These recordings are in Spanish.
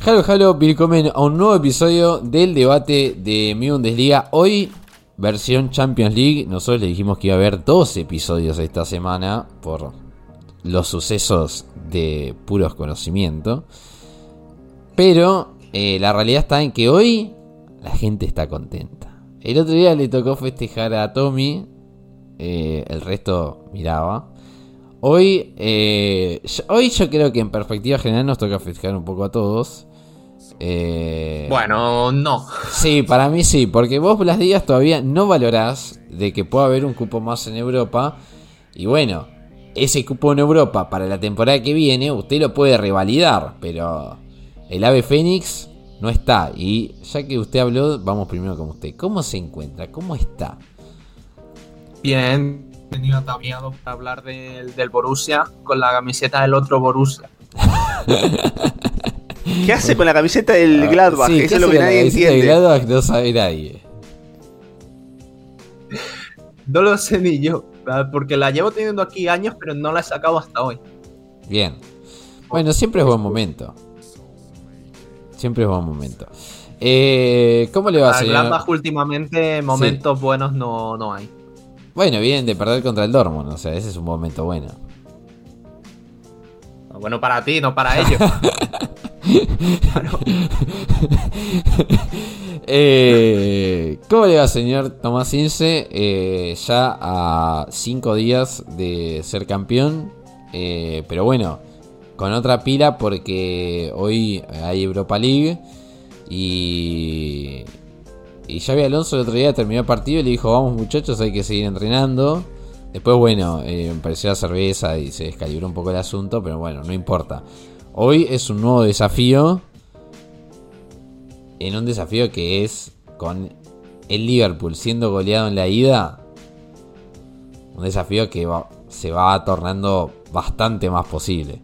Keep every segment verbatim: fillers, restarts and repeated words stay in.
Halo, halo, willkommen a un nuevo episodio del debate de mi Bundesliga. Hoy, versión Champions League. Nosotros le dijimos que iba a haber dos episodios esta semana por los sucesos de puros conocimiento. Pero eh, la realidad está en que hoy la gente está contenta. El otro día le tocó festejar a Tommy, eh, el resto miraba. Hoy, eh, yo, hoy yo creo que en perspectiva general nos toca festejar un poco a todos. Eh, bueno, no. Sí, para mí sí, porque vos las ligas todavía no valorás de que pueda haber un cupo más en Europa. Y bueno, ese cupo en Europa para la temporada que viene, usted lo puede revalidar, pero el Ave Fénix no está. Y ya que usted habló, vamos primero con usted. ¿Cómo se encuentra? ¿Cómo está? Bien. Venido ataviado para hablar del, del Borussia con la camiseta del otro Borussia. ¿Qué hace con la camiseta del Gladbach? Sí, eso es lo que nadie entiende. El Gladbach no sabe nadie. No lo sé ni yo, porque la llevo teniendo aquí años, pero no la he sacado hasta hoy. Bien. Bueno, siempre es buen momento. Siempre es buen momento. Eh, ¿Cómo le va, a señor? Gladbach últimamente momentos sí. buenos no, no hay. Bueno, vienen de perder contra el Dortmund, o sea, ese es un momento bueno. Bueno para ti, no para ellos. eh, ¿Cómo le va, señor Tomás Ince? Eh, ya a cinco días de ser campeón, eh, pero bueno, con otra pila porque hoy hay Europa League y... Y Xabi Alonso el otro día terminó el partido y le dijo: vamos muchachos, hay que seguir entrenando. Después bueno, eh, apareció la cerveza y se descalibró un poco el asunto, pero bueno, no importa. Hoy es un nuevo desafío. En un desafío que es con el Liverpool siendo goleado en la ida. Un desafío que va, se va tornando bastante más posible.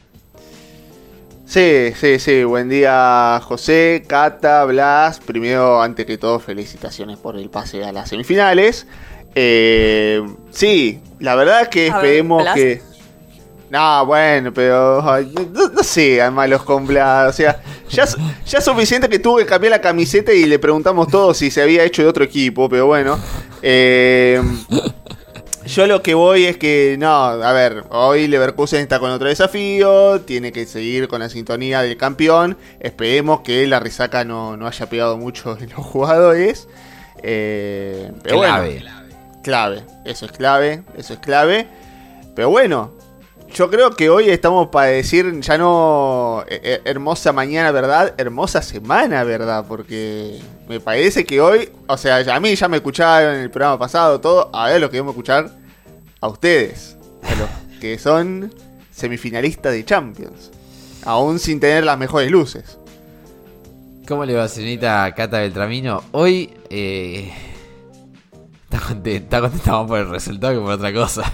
Sí, sí, sí. Buen día, José, Cata, Blas. Primero, antes que todo, felicitaciones por el pase a las semifinales. Eh, sí, la verdad es que esperemos ver, que... No, bueno, pero no, no sean malos con Blas. O sea, ya, ya es suficiente que tuve que cambiar la camiseta y le preguntamos todos si se había hecho de otro equipo, pero bueno. Eh... Yo lo que voy es que, no, a ver, hoy Leverkusen está con otro desafío, tiene que seguir con la sintonía del campeón, esperemos que la resaca no, no haya pegado mucho en los jugadores. Eh, pero clave. Bueno, clave, eso es clave, eso es clave. Pero bueno, yo creo que hoy estamos para decir ya no eh, hermosa mañana, ¿verdad? Hermosa semana, ¿verdad? Porque me parece que hoy, o sea, a mí ya me escucharon en el programa pasado todo, a ver lo que vamos a escuchar a ustedes, a los que son semifinalistas de Champions, aún sin tener las mejores luces. ¿Cómo le va, señorita Cata Beltramino? Hoy eh, está contenta, está contenta más por el resultado que por otra cosa.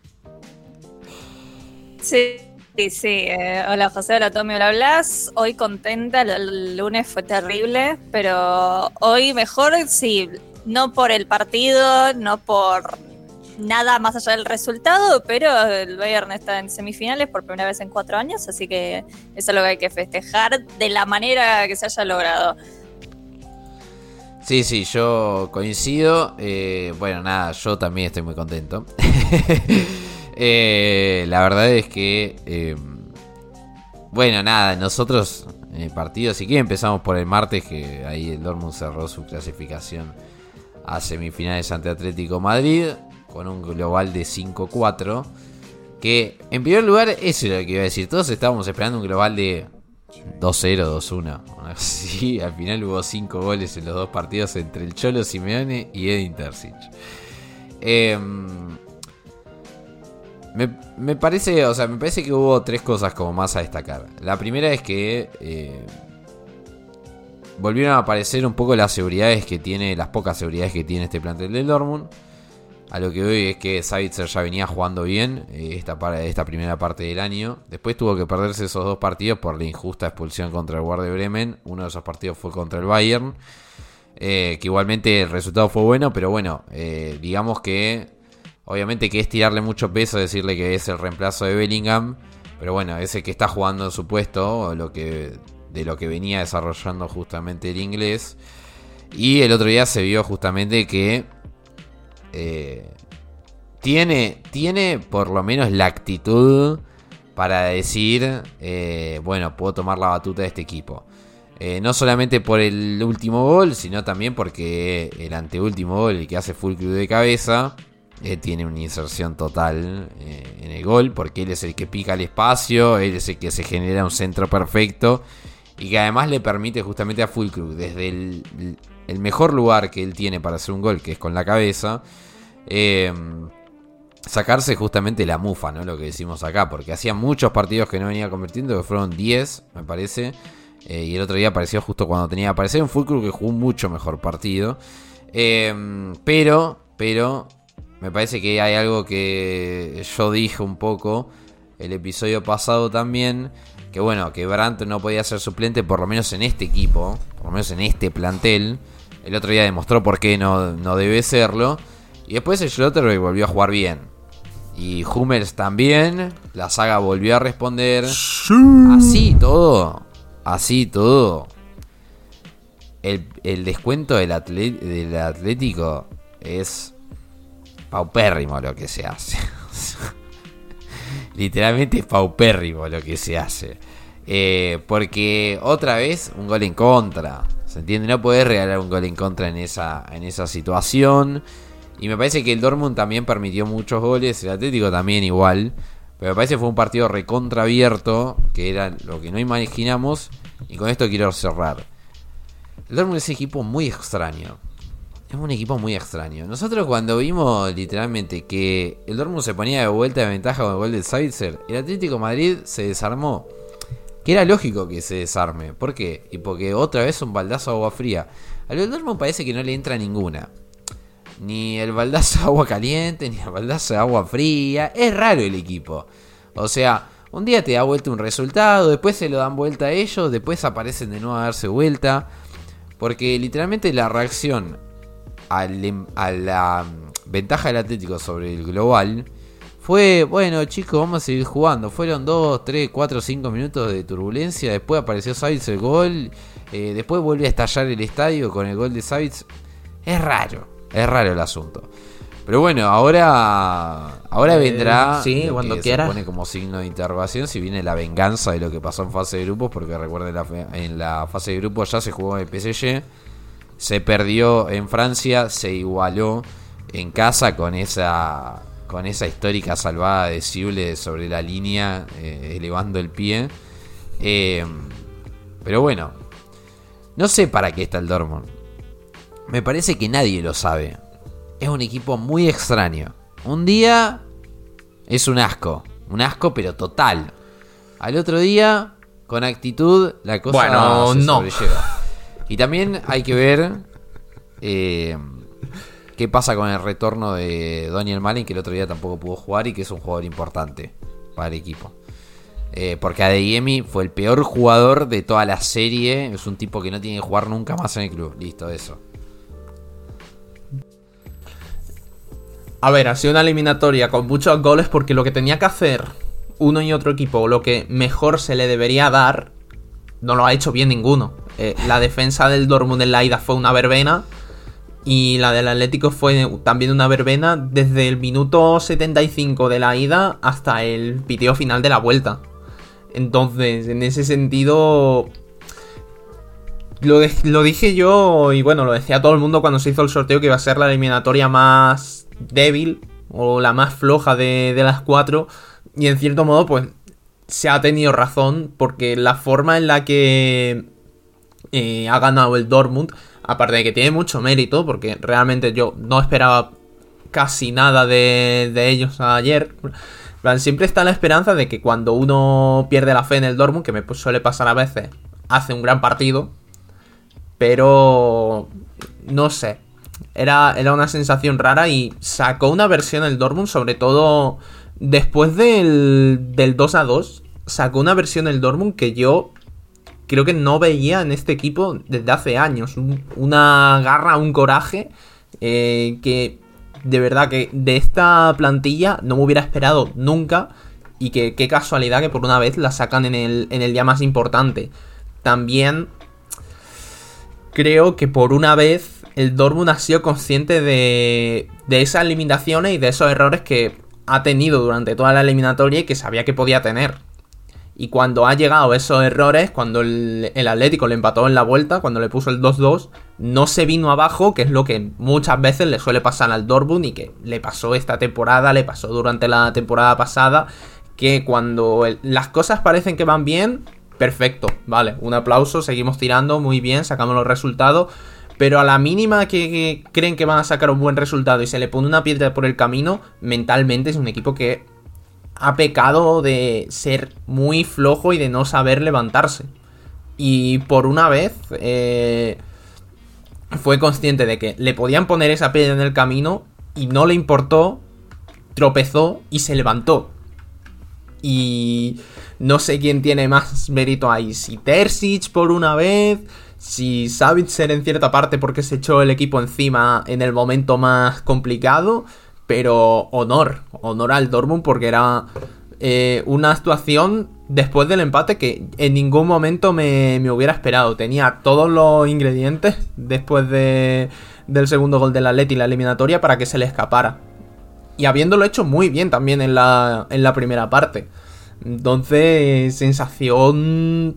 Sí, sí, sí. Eh, hola José, hola Tommy, hola Blas. Hoy contenta, el, el lunes fue terrible, pero hoy mejor, sí, no por el partido, no por nada más allá del resultado, pero el Bayern está en semifinales por primera vez en cuatro años, así que eso es lo que hay que festejar de la manera que se haya logrado. Sí, sí, yo coincido. Eh, bueno, nada, yo también estoy muy contento. Eh, la verdad es que eh, bueno, nada, nosotros en el partido, si quieren empezamos por el martes, que ahí el Dortmund cerró su clasificación a semifinales ante Atlético Madrid con un global de cinco cuatro, que en primer lugar, eso es lo que iba a decir, todos estábamos esperando un global de dos cero, dos uno. Sí, al final hubo cinco goles en los dos partidos entre el Cholo Simeone y Edin Terzic. eh, Me, me parece, o sea, me parece que hubo tres cosas como más a destacar. La primera es que eh, volvieron a aparecer un poco las seguridades que tiene, las pocas seguridades que tiene este plantel del Dortmund. A lo que hoy es que Sabitzer ya venía jugando bien eh, esta, esta primera parte del año. Después tuvo que perderse esos dos partidos por la injusta expulsión contra el Werder Bremen. Uno de esos partidos fue contra el Bayern, eh, que igualmente el resultado fue bueno, pero bueno, eh, digamos que obviamente que es tirarle mucho peso decirle que es el reemplazo de Bellingham, pero bueno, ese que está jugando en su puesto, lo que de lo que venía desarrollando justamente el inglés. Y el otro día se vio justamente que eh, tiene, tiene por lo menos la actitud para decir, eh, bueno, puedo tomar la batuta de este equipo. Eh, no solamente por el último gol, sino también porque el anteúltimo gol, el que hace Füllkrug de cabeza, eh, tiene una inserción total eh, en el gol, porque él es el que pica el espacio, él es el que se genera un centro perfecto, y que además le permite justamente a Füllkrug, desde el, el mejor lugar que él tiene para hacer un gol, que es con la cabeza, eh, sacarse justamente la mufa, ¿no? Lo que decimos acá, porque hacía muchos partidos que no venía convirtiendo, que fueron diez, me parece. Eh, y el otro día apareció justo cuando tenía que aparecer un Füllkrug que jugó un mucho mejor partido. Eh, pero, pero, me parece que hay algo que yo dije un poco el episodio pasado también. Que bueno, que Brandt no podía ser suplente, por lo menos en este equipo, por lo menos en este plantel. El otro día demostró por qué no, no debe serlo. Y después el Schlotterbeck volvió a jugar bien. Y Hummels también. La saga volvió a responder. Sí. Así todo. Así todo. El, el descuento del, atlet, del Atlético es paupérrimo lo que se hace. Literalmente es paupérrimo lo que se hace. Eh, porque otra vez un gol en contra. ¿Se entiende? No podés regalar un gol en contra en esa, en esa situación. Y me parece que el Dortmund también permitió muchos goles. El Atlético también igual. Pero me parece que fue un partido recontra abierto, que era lo que no imaginamos. Y con esto quiero cerrar. El Dortmund es un equipo muy extraño. Es un equipo muy extraño. Nosotros cuando vimos literalmente que el Dortmund se ponía de vuelta de ventaja con el gol del Sabitzer, el Atlético de Madrid se desarmó. Que era lógico que se desarme. ¿Por qué? Y porque otra vez un baldazo de agua fría. Al Dortmund parece que no le entra ninguna. Ni el baldazo de agua caliente, ni el baldazo de agua fría. Es raro el equipo. O sea, un día te da vuelta un resultado, después se lo dan vuelta a ellos, después aparecen de nuevo a darse vuelta. Porque literalmente la reacción al, a la ventaja del Atlético sobre el global fue, bueno chicos, vamos a seguir jugando. Fueron dos, tres, cuatro, cinco minutos de turbulencia. Después apareció Savitz el gol. Eh, después vuelve a estallar el estadio con el gol de Savitz. Es raro, es raro el asunto. Pero bueno, ahora ahora eh, vendrá sí, lo cuando que quiera. Se pone como signo de interrogación si viene la venganza de lo que pasó en fase de grupos. Porque recuerden, la, en la fase de grupos ya se jugó en el P S G. Se perdió en Francia, se igualó en casa con esa con esa histórica salvada de Sible sobre la línea, eh, elevando el pie. Eh, pero bueno, no sé para qué está el Dortmund. Me parece que nadie lo sabe. Es un equipo muy extraño. Un día es un asco, un asco pero total. Al otro día, con actitud, la cosa bueno, se no. sobrelleva. Y también hay que ver eh, qué pasa con el retorno de Daniel Malin, que el otro día tampoco pudo jugar y que es un jugador importante para el equipo. Eh, porque Adeyemi fue el peor jugador de toda la serie. Es un tipo que no tiene que jugar nunca más en el club. Listo, eso. A ver, ha sido una eliminatoria con muchos goles porque lo que tenía que hacer uno y otro equipo, lo que mejor se le debería dar, no lo ha hecho bien ninguno. Eh, la defensa del Dortmund en la ida fue una verbena y la del Atlético fue también una verbena desde el minuto setenta y cinco de la ida hasta el piteo final de la vuelta. Entonces, en ese sentido, lo, de, lo dije yo y bueno, lo decía todo el mundo cuando se hizo el sorteo, que iba a ser la eliminatoria más débil o la más floja de, de las cuatro, y en cierto modo pues se ha tenido razón, porque la forma en la que eh, ha ganado el Dortmund, aparte de que tiene mucho mérito, porque realmente yo no esperaba casi nada de, de ellos ayer, siempre está la esperanza de que cuando uno pierde la fe en el Dortmund, que me suele pasar a veces, hace un gran partido, pero no sé, era, era una sensación rara y sacó una versión el Dortmund, sobre todo después del, del dos a dos, sacó una versión el Dortmund que yo creo que no veía en este equipo desde hace años. Un, una garra, un coraje eh, que de verdad que de esta plantilla no me hubiera esperado nunca, y que qué casualidad que por una vez la sacan en el, en el día más importante. también creo que por una vez el Dortmund ha sido consciente de, de esas limitaciones y de esos errores que ha tenido durante toda la eliminatoria y que sabía que podía tener. Y cuando ha llegado esos errores, cuando el, el Atlético le empató en la vuelta, cuando le puso el dos dos, no se vino abajo, que es lo que muchas veces le suele pasar al Dortmund y que le pasó esta temporada, le pasó durante la temporada pasada, que cuando el, las cosas parecen que van bien, perfecto, vale, un aplauso, seguimos tirando, muy bien, sacamos los resultados, pero a la mínima que, que creen que van a sacar un buen resultado y se le pone una piedra por el camino, mentalmente es un equipo que ha pecado de ser muy flojo y de no saber levantarse. Y por una vez eh, fue consciente de que le podían poner esa piedra en el camino y no le importó, tropezó y se levantó. Y no sé quién tiene más mérito ahí, si Terzic por una vez, si Sabitzer en cierta parte porque se echó el equipo encima en el momento más complicado. Pero honor, honor al Dortmund porque era eh, una actuación después del empate que en ningún momento me, me hubiera esperado. Tenía todos los ingredientes después de, del segundo gol del Atleti y la eliminatoria para que se le escapara. Y habiéndolo hecho muy bien también en la, en la primera parte. Entonces, sensación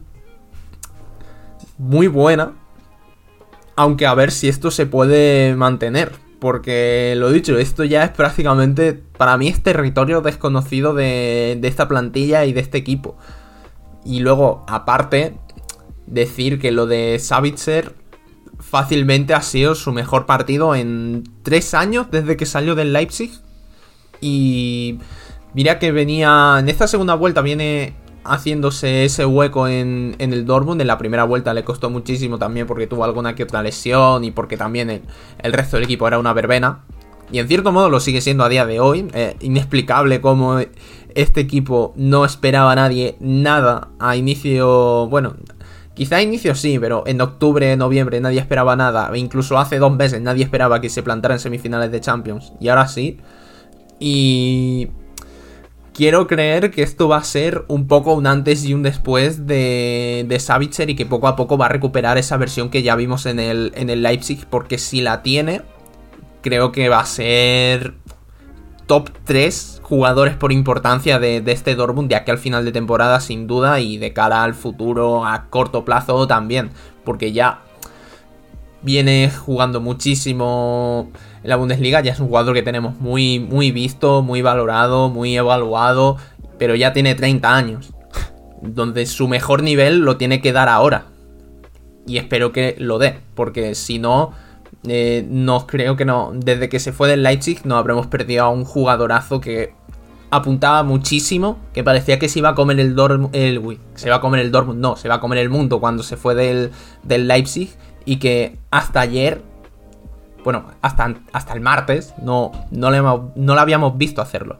muy buena. Aunque a ver si esto se puede mantener. Porque, lo dicho, esto ya es prácticamente, para mí, es territorio desconocido de, de esta plantilla y de este equipo. Y luego, aparte, decir que lo de Sabitzer fácilmente ha sido su mejor partido en tres años desde que salió del Leipzig. Y mira que venía, en esta segunda vuelta viene haciéndose ese hueco en, en el Dortmund. En la primera vuelta le costó muchísimo también porque tuvo alguna que otra lesión y porque también el, el resto del equipo era una verbena. Y en cierto modo lo sigue siendo a día de hoy. Eh, inexplicable cómo este equipo no esperaba a nadie nada a inicio... Bueno, quizá a inicio sí, pero en octubre, noviembre nadie esperaba nada. E incluso hace dos meses nadie esperaba que se plantara en semifinales de Champions. Y ahora sí. Y... quiero creer que esto va a ser un poco un antes y un después de, de Sabitzer y que poco a poco va a recuperar esa versión que ya vimos en el, en el Leipzig, porque si la tiene, creo que va a ser top tres jugadores por importancia de, de este Dortmund de aquí al final de temporada sin duda y de cara al futuro a corto plazo también, porque ya viene jugando muchísimo en la Bundesliga, ya es un jugador que tenemos muy, muy visto, muy valorado, muy evaluado, pero ya tiene treinta años, donde su mejor nivel lo tiene que dar ahora, y espero que lo dé, porque si no, eh, no creo que no, desde que se fue del Leipzig no habremos perdido a un jugadorazo que apuntaba muchísimo, que parecía que se iba a comer el Dortmund, el, uy, se iba a comer el Dortmund, no, se iba a comer el mundo cuando se fue del, del Leipzig, y que hasta ayer, bueno, hasta, hasta el martes, no, no, le, no lo habíamos visto hacerlo.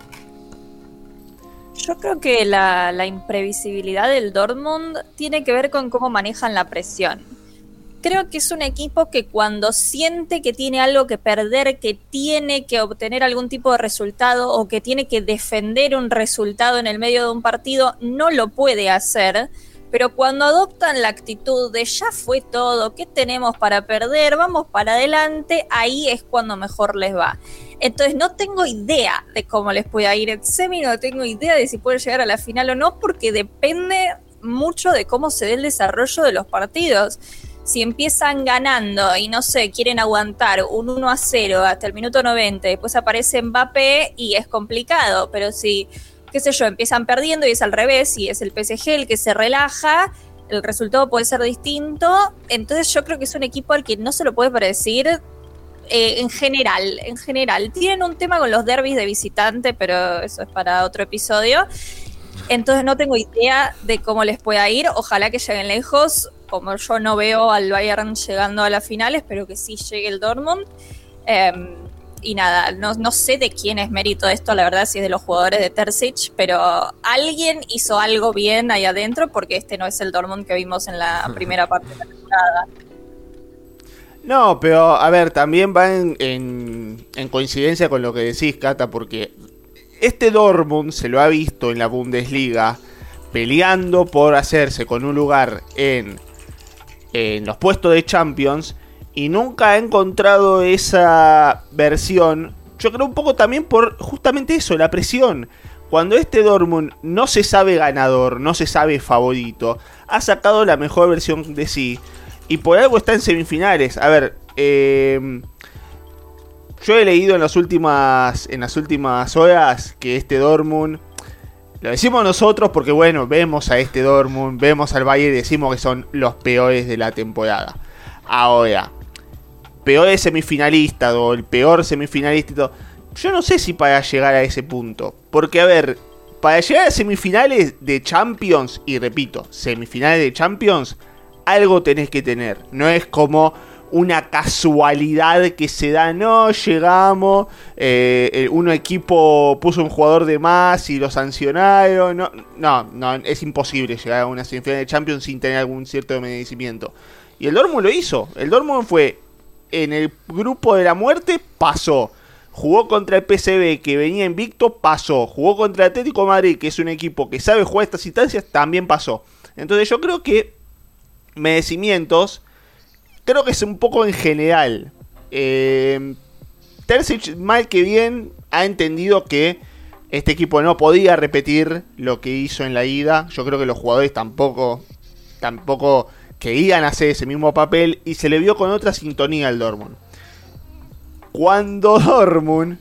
Yo creo que la, la imprevisibilidad del Dortmund tiene que ver con cómo manejan la presión. Creo que es un equipo que cuando siente que tiene algo que perder, que tiene que obtener algún tipo de resultado o que tiene que defender un resultado en el medio de un partido, no lo puede hacer. Pero cuando adoptan la actitud de ya fue todo, ¿qué tenemos para perder? Vamos para adelante, ahí es cuando mejor les va. Entonces no tengo idea de cómo les puede ir en semi, no tengo idea de si pueden llegar a la final o no, porque depende mucho de cómo se dé el desarrollo de los partidos. Si empiezan ganando y no sé, quieren aguantar un uno a cero hasta el minuto noventa, después aparece Mbappé y es complicado, pero si... qué sé yo, empiezan perdiendo y es al revés, y es el P S G el que se relaja, el resultado puede ser distinto. Entonces yo creo que es un equipo al que no se lo puede predecir eh, en general, en general. Tienen un tema con los derbis de visitante, pero eso es para otro episodio. Entonces no tengo idea de cómo les pueda ir, ojalá que lleguen lejos, como yo no veo al Bayern llegando a las finales, pero que sí llegue el Dortmund. Eh, Y nada, no, no sé de quién es mérito de esto, la verdad, si es de los jugadores de Terzic, pero alguien hizo algo bien ahí adentro, porque este no es el Dortmund que vimos en la primera parte de la temporada. No, pero a ver, también va en, en, en coincidencia con lo que decís, Cata, porque este Dortmund se lo ha visto en la Bundesliga peleando por hacerse con un lugar en, en los puestos de Champions y nunca ha encontrado esa versión. Yo creo un poco también por justamente eso, la presión. Cuando este Dortmund no se sabe ganador, no se sabe favorito, ha sacado la mejor versión de sí y por algo está en semifinales. A ver, eh, yo he leído en las últimas en las últimas horas que este Dortmund, lo decimos nosotros porque bueno, vemos a este Dortmund, vemos al Bayern y decimos que son los peores de la temporada. Ahora, peores semifinalistas o el peor semifinalista y todo. Yo no sé si para llegar a ese punto. Porque, a ver, para llegar a semifinales de Champions, y repito, semifinales de Champions, algo tenés que tener. No es como una casualidad que se da, no, llegamos, eh, un equipo puso un jugador de más y lo sancionaron. No, no, no, es imposible llegar a una semifinal de Champions sin tener algún cierto merecimiento. Y el Dortmund lo hizo. El Dortmund fue en el grupo de la muerte, pasó. Jugó contra el P S V, que venía invicto, pasó. Jugó contra el Atlético de Madrid, que es un equipo que sabe jugar estas instancias, también pasó. Entonces yo creo que merecimientos, creo que es un poco en general. Eh, Terzic, mal que bien, ha entendido que este equipo no podía repetir lo que hizo en la ida. Yo creo que los jugadores tampoco, tampoco querían hacer ese mismo papel y se le vio con otra sintonía al Dortmund. Cuando Dortmund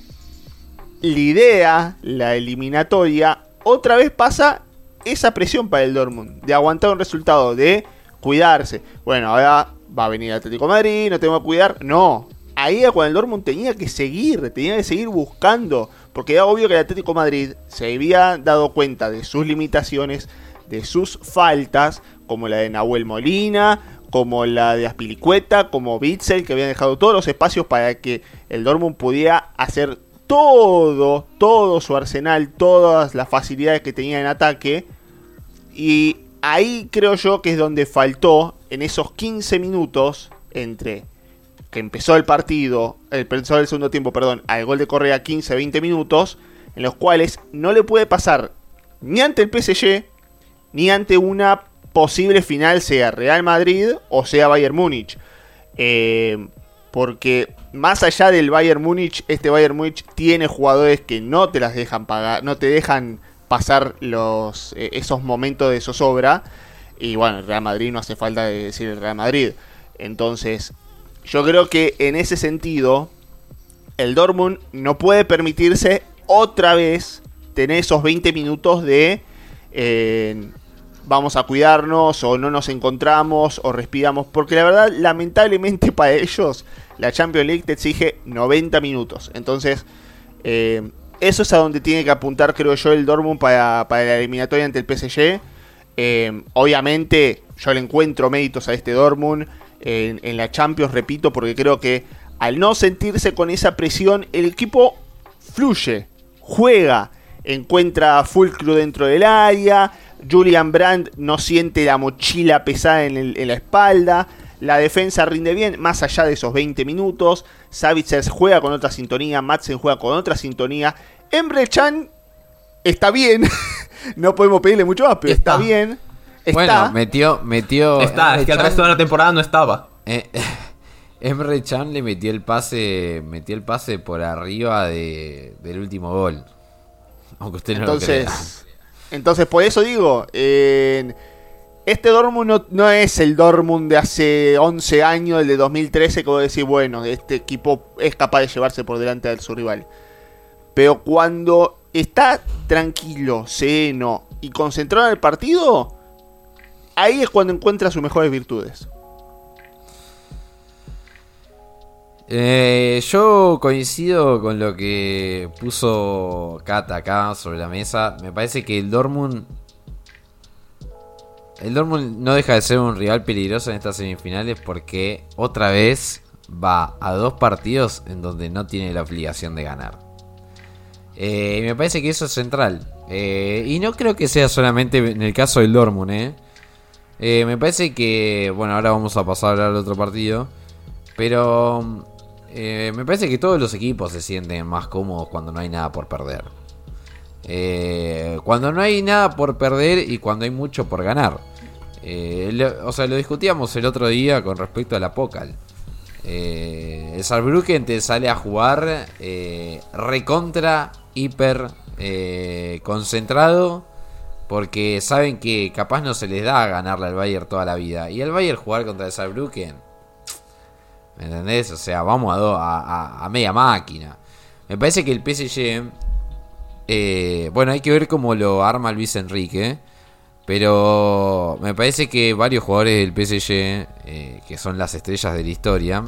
lidera la eliminatoria, otra vez pasa esa presión para el Dortmund, de aguantar un resultado, de cuidarse. Bueno, ahora va a venir el Atlético de Madrid, no tengo que cuidar. No, ahí era cuando el Dortmund tenía que seguir, tenía que seguir buscando, porque era obvio que el Atlético de Madrid se había dado cuenta de sus limitaciones, de sus faltas, como la de Nahuel Molina, como la de Azpilicueta, como Witsel, que habían dejado todos los espacios para que el Dortmund pudiera hacer todo, todo su arsenal, todas las facilidades que tenía en ataque. Y ahí creo yo que es donde faltó, en esos quince minutos, entre que empezó el partido, empezó el segundo tiempo, perdón, al gol de Correa, quince a veinte minutos, en los cuales no le puede pasar ni ante el P S G, ni ante una posible final, sea Real Madrid o sea Bayern Múnich. Eh, porque más allá del Bayern Múnich, este Bayern Múnich tiene jugadores que no te las dejan pagar, no te dejan pasar los eh, esos momentos de zozobra. Y bueno, el Real Madrid no hace falta decir el Real Madrid. Entonces, yo creo que en ese sentido, el Dortmund no puede permitirse otra vez tener esos veinte minutos de Eh, vamos a cuidarnos, o no nos encontramos, o respiramos, porque la verdad, lamentablemente para ellos, la Champions League te exige noventa minutos. Entonces, eh, eso es a donde tiene que apuntar, creo yo, el Dortmund para, para la eliminatoria ante el P S G. Eh, obviamente, yo le encuentro méritos a este Dortmund en, en la Champions, repito, porque creo que al no sentirse con esa presión, el equipo fluye, juega, encuentra Fulcru dentro del área. Julian Brandt no siente la mochila pesada en, el, en la espalda. La defensa rinde bien, más allá de esos veinte minutos. Savitzer juega con otra sintonía. Madsen juega con otra sintonía. Emre Can está bien. No podemos pedirle mucho más, pero está, está bien. Está. Bueno, metió... metió está, es que el resto de la temporada no estaba. Eh, Emre Can le metió el pase metió el pase por arriba de, del último gol. Aunque usted no entonces, lo crea. Entonces, por eso digo, eh, este Dortmund no, no es el Dortmund de hace once años, el de dos mil trece, que vos decís, bueno, este equipo es capaz de llevarse por delante de su rival. Pero cuando está tranquilo, sereno y concentrado en el partido, ahí es cuando encuentra sus mejores virtudes. Eh, yo coincido con lo que puso Kata acá sobre la mesa. Me parece que el Dortmund El Dortmund no deja de ser un rival peligroso en estas semifinales, porque otra vez va a dos partidos en donde no tiene la obligación de ganar. Eh, me parece que eso es central. Eh, y no creo que sea solamente en el caso del Dortmund. Eh. Eh, me parece que... Bueno, ahora vamos a pasar a hablar del otro partido. Pero... Eh, me parece que todos los equipos se sienten más cómodos cuando no hay nada por perder. Eh, esto. Cuando no hay nada por perder y cuando hay mucho por ganar. Eh, lo, o sea, lo discutíamos el otro día con respecto a la Pokal. Eh, el Saarbrücken te sale a jugar eh, recontra, hiper eh, concentrado, porque saben que capaz no se les da a ganarle al Bayern toda la vida. Y el Bayern jugar contra el Saarbrücken, ¿me entendés? O sea, vamos a, do, a, a, a media máquina. Me parece que el P S G, eh, bueno, hay que ver cómo lo arma Luis Enrique, pero me parece que varios jugadores del P S G, eh, que son las estrellas de la historia,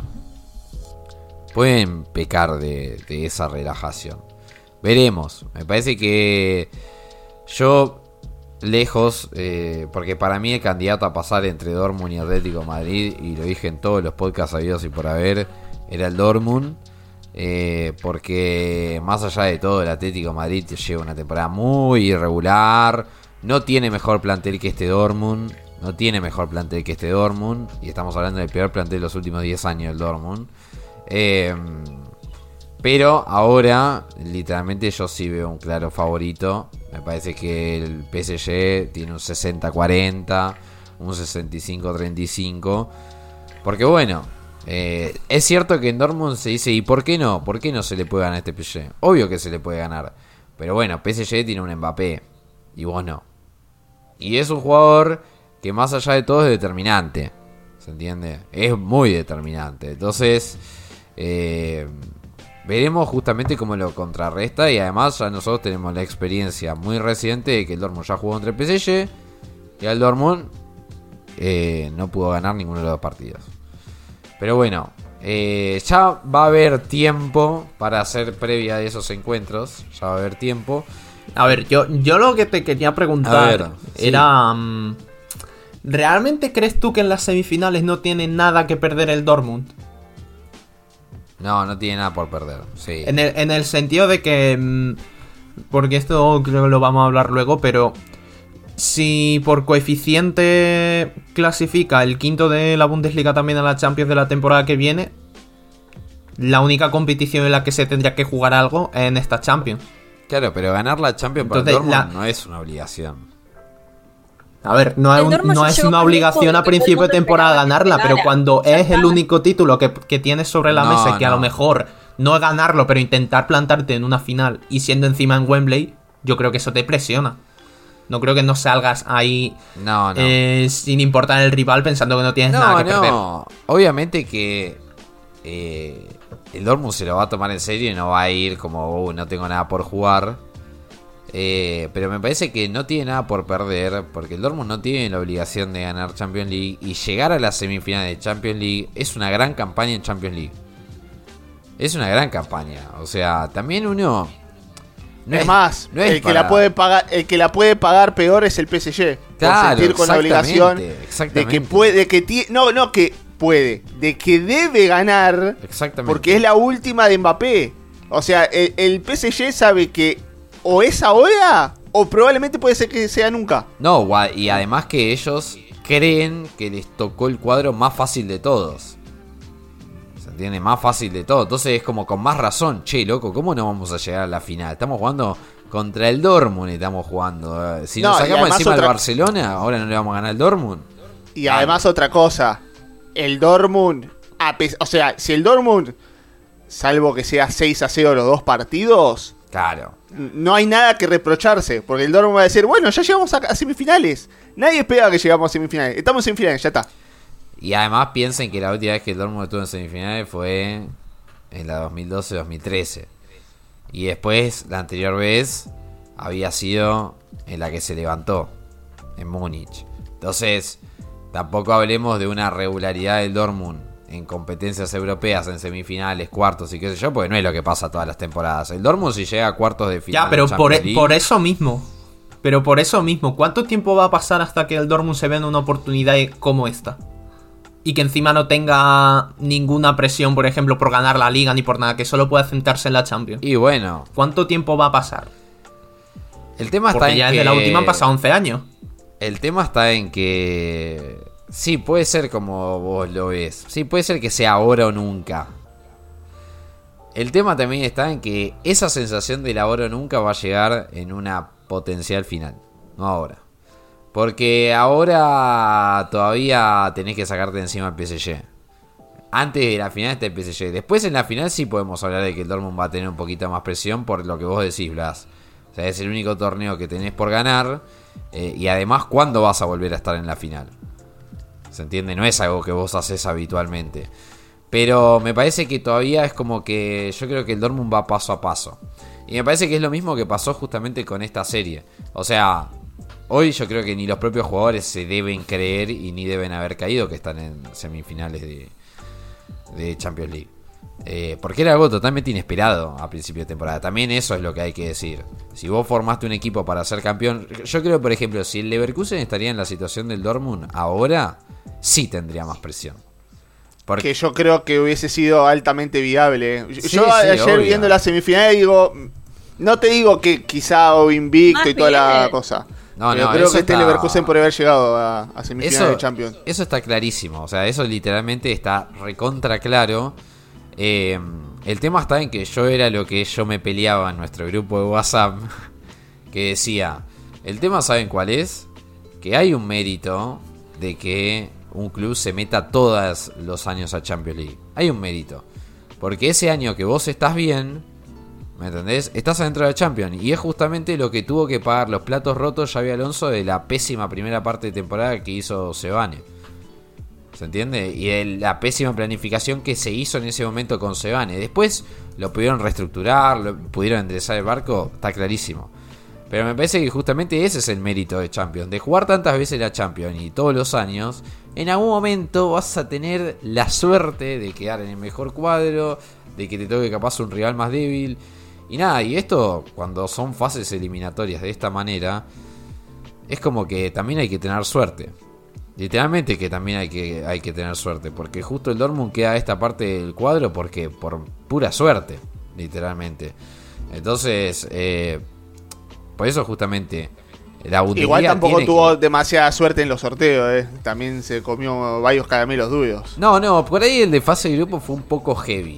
pueden pecar de, de esa relajación. Veremos. Me parece que yo, lejos, eh, porque para mí el candidato a pasar entre Dortmund y Atlético de Madrid, y lo dije en todos los podcasts habidos y por haber, era el Dortmund. Eh, porque más allá de todo, el Atlético de Madrid lleva una temporada muy irregular. No tiene mejor plantel que este Dortmund. No tiene mejor plantel que este Dortmund. Y estamos hablando del peor plantel de los últimos diez años del Dortmund. Eh, pero ahora, literalmente, yo sí veo un claro favorito. Me parece que el P S G tiene un sesenta cuarenta, un sesenta y cinco treinta y cinco. Porque bueno, eh, es cierto que en Dortmund se dice, ¿y por qué no? ¿Por qué no se le puede ganar a este P S G? Obvio que se le puede ganar. Pero bueno, P S G tiene un Mbappé y vos no. Y es un jugador que más allá de todo es determinante. ¿Se entiende? Es muy determinante. Entonces, eh, veremos justamente cómo lo contrarresta. Y además ya nosotros tenemos la experiencia muy reciente de que el Dortmund ya jugó contra el P S G. Y el Dortmund eh, no pudo ganar ninguno de los dos partidos. Pero bueno, eh, ya va a haber tiempo para hacer previa de esos encuentros. Ya va a haber tiempo. A ver, yo, yo lo que te quería preguntar ver, era... sí. Um, ¿realmente crees tú que en las semifinales no tiene nada que perder el Dortmund? No, no tiene nada por perder. Sí. En el, en el sentido de que... Um, porque esto creo que lo vamos a hablar luego, pero... Si por coeficiente clasifica el quinto de la Bundesliga también a la Champions de la temporada que viene, la única competición en la que se tendría que jugar algo es en esta Champions. Claro, pero ganar la Champions para el Entonces, Dortmund la- no es una obligación. A ver, no es, El un- Dortmund no ya es llegó una tan obligación lejos a que principio de todo el mundo temporada esperaba que ganarla, pero ganara. cuando Ya es el está. único título que, que tienes sobre la No, mesa y que a no. lo mejor no es ganarlo, pero intentar plantarte en una final y siendo encima en Wembley, yo creo que eso te presiona. No creo que no salgas ahí No, no. eh, sin importar el rival pensando que no tienes nada No, que perder. no. Obviamente que eh, el Dortmund se lo va a tomar en serio y no va a ir como, uh, no tengo nada por jugar. Eh, pero me parece que no tiene nada por perder, porque el Dortmund no tiene la obligación de ganar Champions League, y llegar a las semifinales de Champions League es una gran campaña en Champions League. Es una gran campaña. O sea, también uno... no es más, no es el que para- la puede pagar, el que la puede pagar peor es el P S G. Claro, por sentir con la obligación exactamente, de exactamente. que puede, de que ti- no, no que puede, de que debe ganar, Exactamente. porque es la última de Mbappé. O sea, el, el P S G sabe que o es ahora o probablemente puede ser que sea nunca. No, gua- y además que ellos creen que les tocó el cuadro más fácil de todos. ¿Se entiende? Más fácil de todo. Entonces es como con más razón. Che, loco, ¿cómo no vamos a llegar a la final? Estamos jugando contra el Dortmund. Estamos jugando. Eh, Si No, nos y sacamos además encima otra- al Barcelona, ahora no le vamos a ganar al Dortmund. Y además otra cosa, el Dortmund, a pes- o sea, si el Dortmund, salvo que sea seis a cero los dos partidos, Claro. no hay nada que reprocharse, porque el Dortmund va a decir, bueno, ya llegamos a, a semifinales. Nadie espera que llegamos a semifinales. Estamos en semifinales, ya está. Y además piensen que la última vez que el Dortmund estuvo en semifinales fue en la dos mil doce dos mil trece. Y después, la anterior vez, había sido en la que se levantó, en Múnich. Entonces, tampoco hablemos de una regularidad del Dortmund en competencias europeas, en semifinales, cuartos y qué sé yo, porque no es lo que pasa todas las temporadas. El Dortmund si llega a cuartos de final Ya, pero de por, Champions e- League, por eso mismo. Pero por eso mismo, ¿cuánto tiempo va a pasar hasta que el Dortmund se vea en una oportunidad como esta? Y que encima no tenga ninguna presión, por ejemplo, por ganar la Liga ni por nada, que solo pueda centrarse en la Champions. Y bueno, ¿Cuánto tiempo va a pasar? el tema está Porque en ya que... desde la última han pasado once años. El tema está en que... Sí, puede ser como vos lo ves. Sí, puede ser que sea ahora o nunca. El tema también está en que esa sensación del ahora o nunca va a llegar en una potencial final, no ahora. Porque ahora todavía tenés que sacarte encima el P S G. Antes de la final está el P S G. Después en la final sí podemos hablar de que el Dortmund va a tener un poquito más presión por lo que vos decís, Blas. O sea, es el único torneo que tenés por ganar. Eh, y además, ¿cuándo vas a volver a estar en la final? ¿Se entiende? No es algo que vos haces habitualmente. Pero me parece que todavía es como que yo creo que el Dortmund va paso a paso. Y me parece que es lo mismo que pasó justamente con esta serie. O sea, hoy yo creo que ni los propios jugadores se deben creer y ni deben haber caído que están en semifinales de, de Champions League. Eh, porque era algo totalmente inesperado a principio de temporada. También eso es lo que hay que decir. Si vos formaste un equipo para ser campeón, yo creo, por ejemplo, si el Leverkusen estaría en la situación del Dortmund ahora, sí tendría más presión. Porque que yo creo que hubiese sido altamente viable. Yo, sí, yo sí, ayer obvio. viendo la semifinal digo, no te digo que quizá o invicto Más y toda bien. la cosa. No, pero no, creo eso que este está... Leverkusen por haber llegado a, a semifinales eso, de Champions. Eso está clarísimo. O sea, eso literalmente está recontra claro. Eh, el tema está en que yo era lo que yo me peleaba en nuestro grupo de WhatsApp. Que decía, el tema, ¿saben cuál es? Que hay un mérito de que un club se meta todos los años a Champions League. Hay un mérito. Porque ese año que vos estás bien, ¿me entendés? Estás adentro de la Champions. Y es justamente lo que tuvo que pagar los platos rotos Xabi Alonso de la pésima primera parte de temporada que hizo Sebane. ¿Se entiende? Y de la pésima planificación que se hizo en ese momento con Sebane. Después lo pudieron reestructurar, lo, pudieron enderezar el barco, está clarísimo. Pero me parece que justamente ese es el mérito de Champions. De jugar tantas veces la Champions y todos los años, en algún momento vas a tener la suerte de quedar en el mejor cuadro, de que te toque capaz un rival más débil. Y nada, y esto cuando son fases eliminatorias de esta manera, es como que también hay que tener suerte. Literalmente que también hay que, hay que tener suerte. Porque justo el Dortmund queda a esta parte del cuadro porque por pura suerte, literalmente. Entonces, eh, por eso justamente la Bundesliga igual tampoco tiene tuvo que... demasiada suerte en los sorteos, eh. También se comió varios caramelos duros. No, no, por ahí el de fase de grupo fue un poco heavy.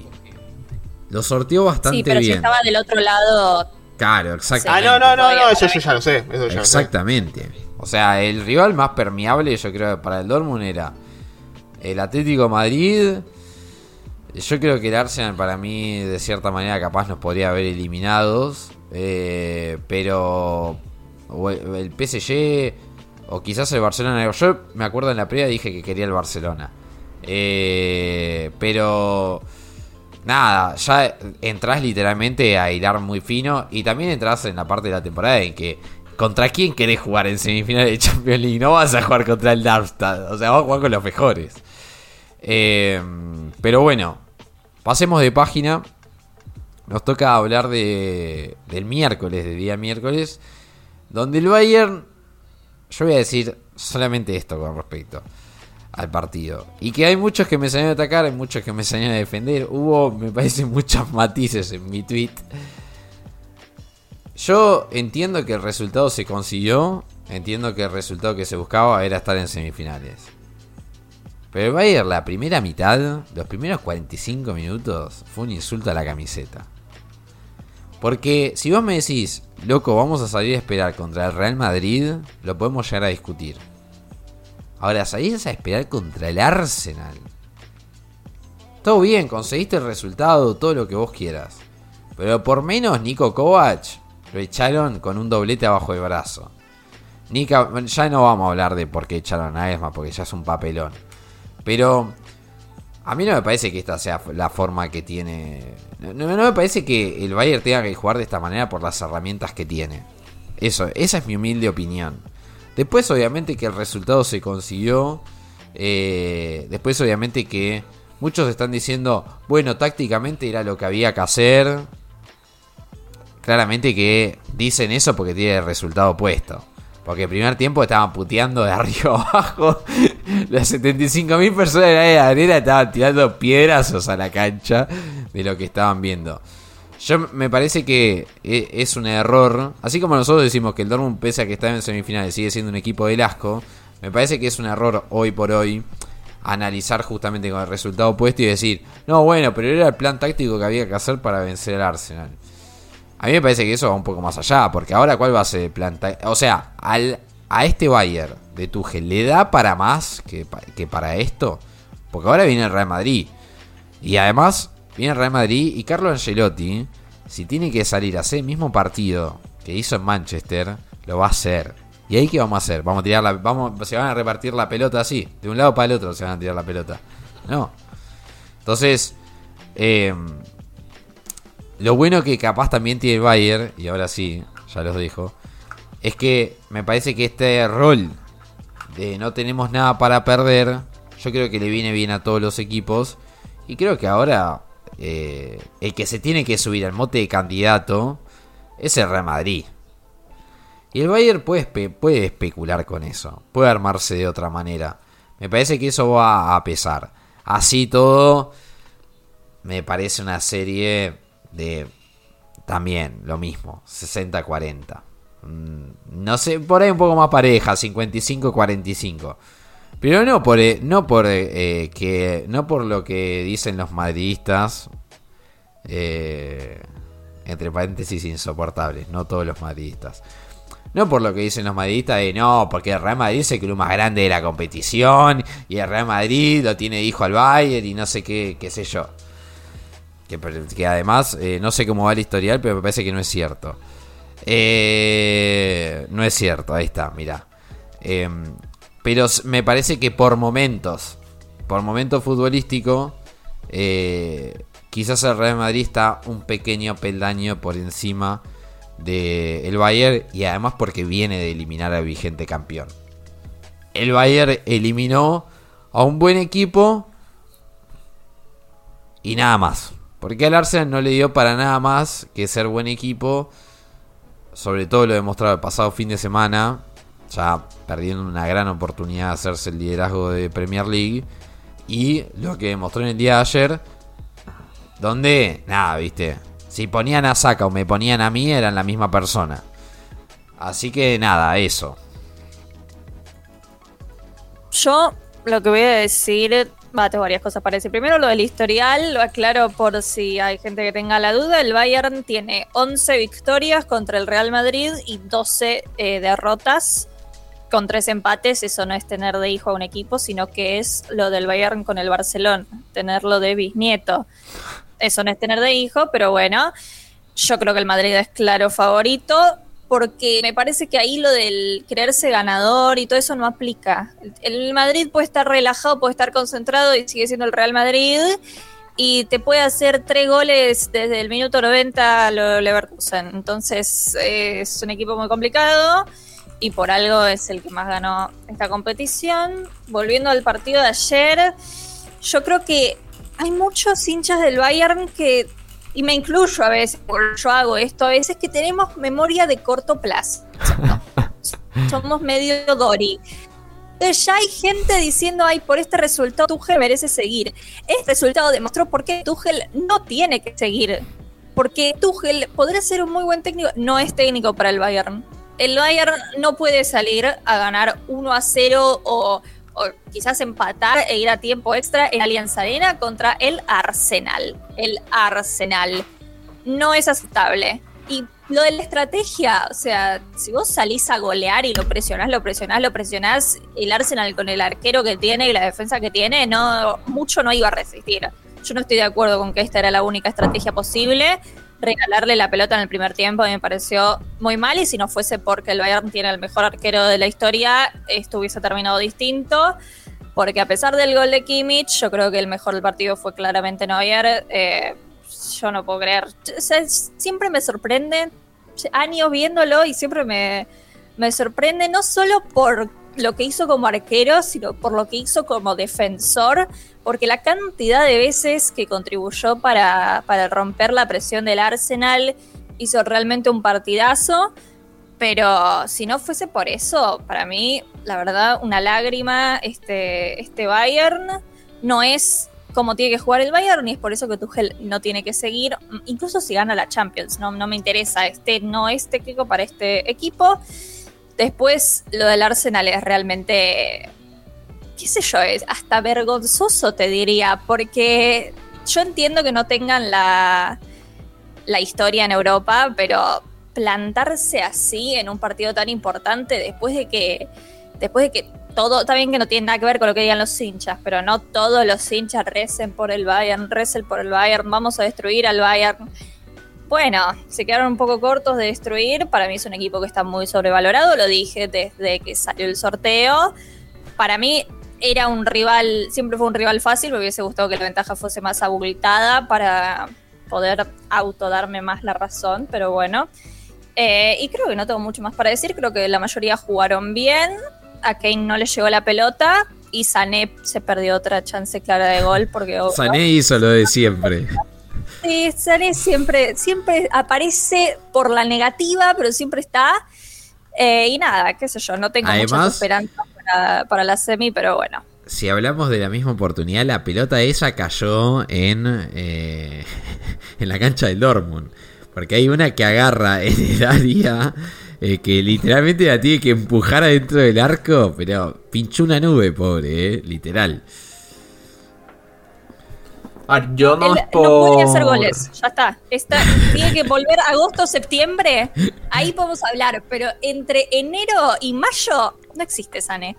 Lo sorteó bastante Sí, pero bien. si estaba del otro lado. Claro, Ah, exactamente. no, no, no, no, eso yo ya lo sé. Eso ya Exactamente. Lo sé. O sea, el rival más permeable, yo creo, para el Dortmund era el Atlético de Madrid. Yo creo que el Arsenal, para mí, de cierta manera, capaz nos podría haber eliminados. Eh, pero o el P S G o quizás el Barcelona. Yo me acuerdo en la previa dije que quería el Barcelona. Eh, pero nada, ya entras literalmente a hilar muy fino. Y también entras en la parte de la temporada en que ¿contra quién querés jugar en semifinales de Champions League? No vas a jugar contra el Darmstadt. O sea, vas a jugar con los mejores. Eh, pero bueno, pasemos de página. Nos toca hablar de del miércoles, de día miércoles, donde el Bayern, yo voy a decir solamente esto con respecto al partido. Y que hay muchos que me salieron a atacar, hay muchos que me salieron a defender. Hubo, me parece, muchos matices en mi tweet. Yo entiendo que el resultado se consiguió, entiendo que el resultado que se buscaba era estar en semifinales. Pero el Bayern, la primera mitad, los primeros cuarenta y cinco minutos, fue un insulto a la camiseta. Porque si vos me decís, loco, vamos a salir a esperar contra el Real Madrid, lo podemos llegar a discutir. Ahora, salís a esperar contra el Arsenal. Todo bien, conseguiste el resultado, todo lo que vos quieras. Pero por menos Niko Kovac lo echaron con un doblete abajo del brazo. Nika, ya no vamos a hablar de por qué echaron a Esma, porque ya es un papelón. Pero a mí no me parece que esta sea la forma que tiene. No, no me parece que el Bayern tenga que jugar de esta manera por las herramientas que tiene. Eso, esa es mi humilde opinión. Después, obviamente, que el resultado se consiguió. Eh, después, obviamente, que muchos están diciendo, bueno, tácticamente era lo que había que hacer. Claramente que dicen eso porque tiene el resultado puesto. Porque el primer tiempo estaban puteando de arriba abajo. Las setenta y cinco mil personas de la arena estaban tirando piedrazos a la cancha de lo que estaban viendo. Yo me parece que es un error. Así como nosotros decimos que el Dortmund, pese a que está en semifinales, sigue siendo un equipo del asco. Me parece que es un error hoy por hoy analizar justamente con el resultado puesto y decir, no, bueno, pero era el plan táctico que había que hacer para vencer al Arsenal. A mí me parece que eso va un poco más allá, porque ahora ¿cuál va a ser planta? O sea, al, a este Bayern de Tuchel, ¿le da para más que, que para esto? Porque ahora viene el Real Madrid. Y además viene el Real Madrid y Carlo Ancelotti, si tiene que salir a hacer el mismo partido que hizo en Manchester, lo va a hacer. ¿Y ahí qué vamos a hacer? Vamos a tirar la, vamos, se van a repartir la pelota así, de un lado para el otro se van a tirar la pelota. No. Entonces, eh, lo bueno que capaz también tiene el Bayern, y ahora sí, ya los dejo, es que me parece que este rol de no tenemos nada para perder, yo creo que le viene bien a todos los equipos. Y creo que ahora eh, el que se tiene que subir al mote de candidato es el Real Madrid. Y el Bayern puede, espe- puede especular con eso, puede armarse de otra manera. Me parece que eso va a pesar. Así todo, me parece una serie de también lo mismo, sesenta cuarenta. No sé, por ahí un poco más pareja, cincuenta y cinco cuarenta y cinco. Pero no por no por eh, que no por lo que dicen los madridistas, eh, entre paréntesis insoportables, no todos los madridistas. No por lo que dicen los madridistas de no, porque el Real Madrid es el club más grande de la competición y el Real Madrid lo tiene hijo al Bayern y no sé qué, qué sé yo. Que, que además, eh, no sé cómo va el historial, pero me parece que no es cierto. Eh, no es cierto, ahí está, mirá. Eh, pero me parece que por momentos, por momento futbolístico, eh, quizás el Real Madrid está un pequeño peldaño por encima del Bayern, y además porque viene de eliminar al vigente campeón. El Bayern eliminó a un buen equipo y nada más. Porque al Arsenal no le dio para nada más que ser buen equipo. Sobre todo lo demostrado el pasado fin de semana, ya perdiendo una gran oportunidad de hacerse el liderazgo de Premier League. Y lo que demostró en el día de ayer, donde, nada, viste, si ponían a Saka o me ponían a mí, eran la misma persona. Así que nada, eso. Yo lo que voy a decir, va, tengo varias cosas para decir. Primero lo del historial, lo aclaro por si hay gente que tenga la duda. El Bayern tiene once victorias contra el Real Madrid y doce eh, derrotas con tres empates. Eso no es tener de hijo a un equipo, sino que es lo del Bayern con el Barcelona, tenerlo de bisnieto. Eso no es tener de hijo, pero bueno, yo creo que el Madrid es claro favorito, porque me parece que ahí lo del creerse ganador y todo eso no aplica. El Madrid puede estar relajado, puede estar concentrado y sigue siendo el Real Madrid, y te puede hacer tres goles desde el minuto noventa a lo Leverkusen. Entonces eh, es un equipo muy complicado y por algo es el que más ganó esta competición. Volviendo al partido de ayer, yo creo que hay muchos hinchas del Bayern que, y me incluyo a veces, porque yo hago esto a veces, que tenemos memoria de corto plazo. Somos medio Dory. Entonces ya hay gente diciendo, ay, por este resultado Tuchel merece seguir. Este resultado demostró por qué Tuchel no tiene que seguir. Porque Tuchel podría ser un muy buen técnico, no es técnico para el Bayern. El Bayern no puede salir a ganar uno a cero o... o quizás empatar e ir a tiempo extra en Allianz Arena contra el Arsenal. El Arsenal. No es aceptable. Y lo de la estrategia, o sea, si vos salís a golear y lo presionás, lo presionás, lo presionás, el Arsenal con el arquero que tiene y la defensa que tiene, no, mucho no iba a resistir. Yo no estoy de acuerdo con que esta era la única estrategia posible. Regalarle la pelota en el primer tiempo me pareció muy mal, y si no fuese porque el Bayern tiene el mejor arquero de la historia, esto hubiese terminado distinto, porque a pesar del gol de Kimmich, yo creo que el mejor del partido fue claramente Neuer. Eh, yo no puedo creer, o sea, siempre me sorprende, años viéndolo, y siempre me, me sorprende no solo por lo que hizo como arquero, sino por lo que hizo como defensor, porque la cantidad de veces que contribuyó para, para romper la presión del Arsenal, hizo realmente un partidazo. Pero si no fuese por eso, para mí, la verdad, una lágrima. Este, este Bayern no es como tiene que jugar el Bayern, y es por eso que Tuchel no tiene que seguir, incluso si gana la Champions. No, no me interesa, este no es técnico para este equipo. Después, lo del Arsenal es realmente, qué sé yo, es hasta vergonzoso, te diría, porque yo entiendo que no tengan la, la historia en Europa, pero plantarse así en un partido tan importante después de que, después de que todo, está bien que no tiene nada que ver con lo que digan los hinchas, pero no todos los hinchas recen por el Bayern, recen por el Bayern, vamos a destruir al Bayern. Bueno, se quedaron un poco cortos de destruir. Para mí es un equipo que está muy sobrevalorado, lo dije desde que salió el sorteo. Para mí era un rival, siempre fue un rival fácil, me hubiese gustado que la ventaja fuese más abultada para poder autodarme más la razón, pero bueno. Eh, y creo que no tengo mucho más para decir, creo que la mayoría jugaron bien. A Kane no le llegó la pelota y Sané se perdió otra chance clara de gol porque Sané hizo lo de siempre. Sí, Sané siempre, siempre aparece por la negativa, pero siempre está. Eh, y nada, qué sé yo, no tengo Además, muchas esperanzas para, para la semi, pero bueno. Si hablamos de la misma oportunidad, la pelota esa cayó en, eh, en la cancha del Dortmund. Porque hay una que agarra en el área... Eh, que literalmente la tiene que empujar adentro del arco, pero pinchó una nube, pobre, eh, literal. A ver, yo no Él, es por... no puede hacer goles, ya está. está. Tiene que volver agosto, septiembre, ahí podemos hablar, pero entre enero y mayo no existe Sané.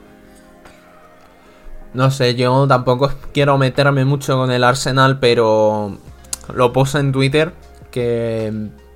No sé, yo tampoco quiero meterme mucho con el Arsenal, pero lo puse en Twitter que...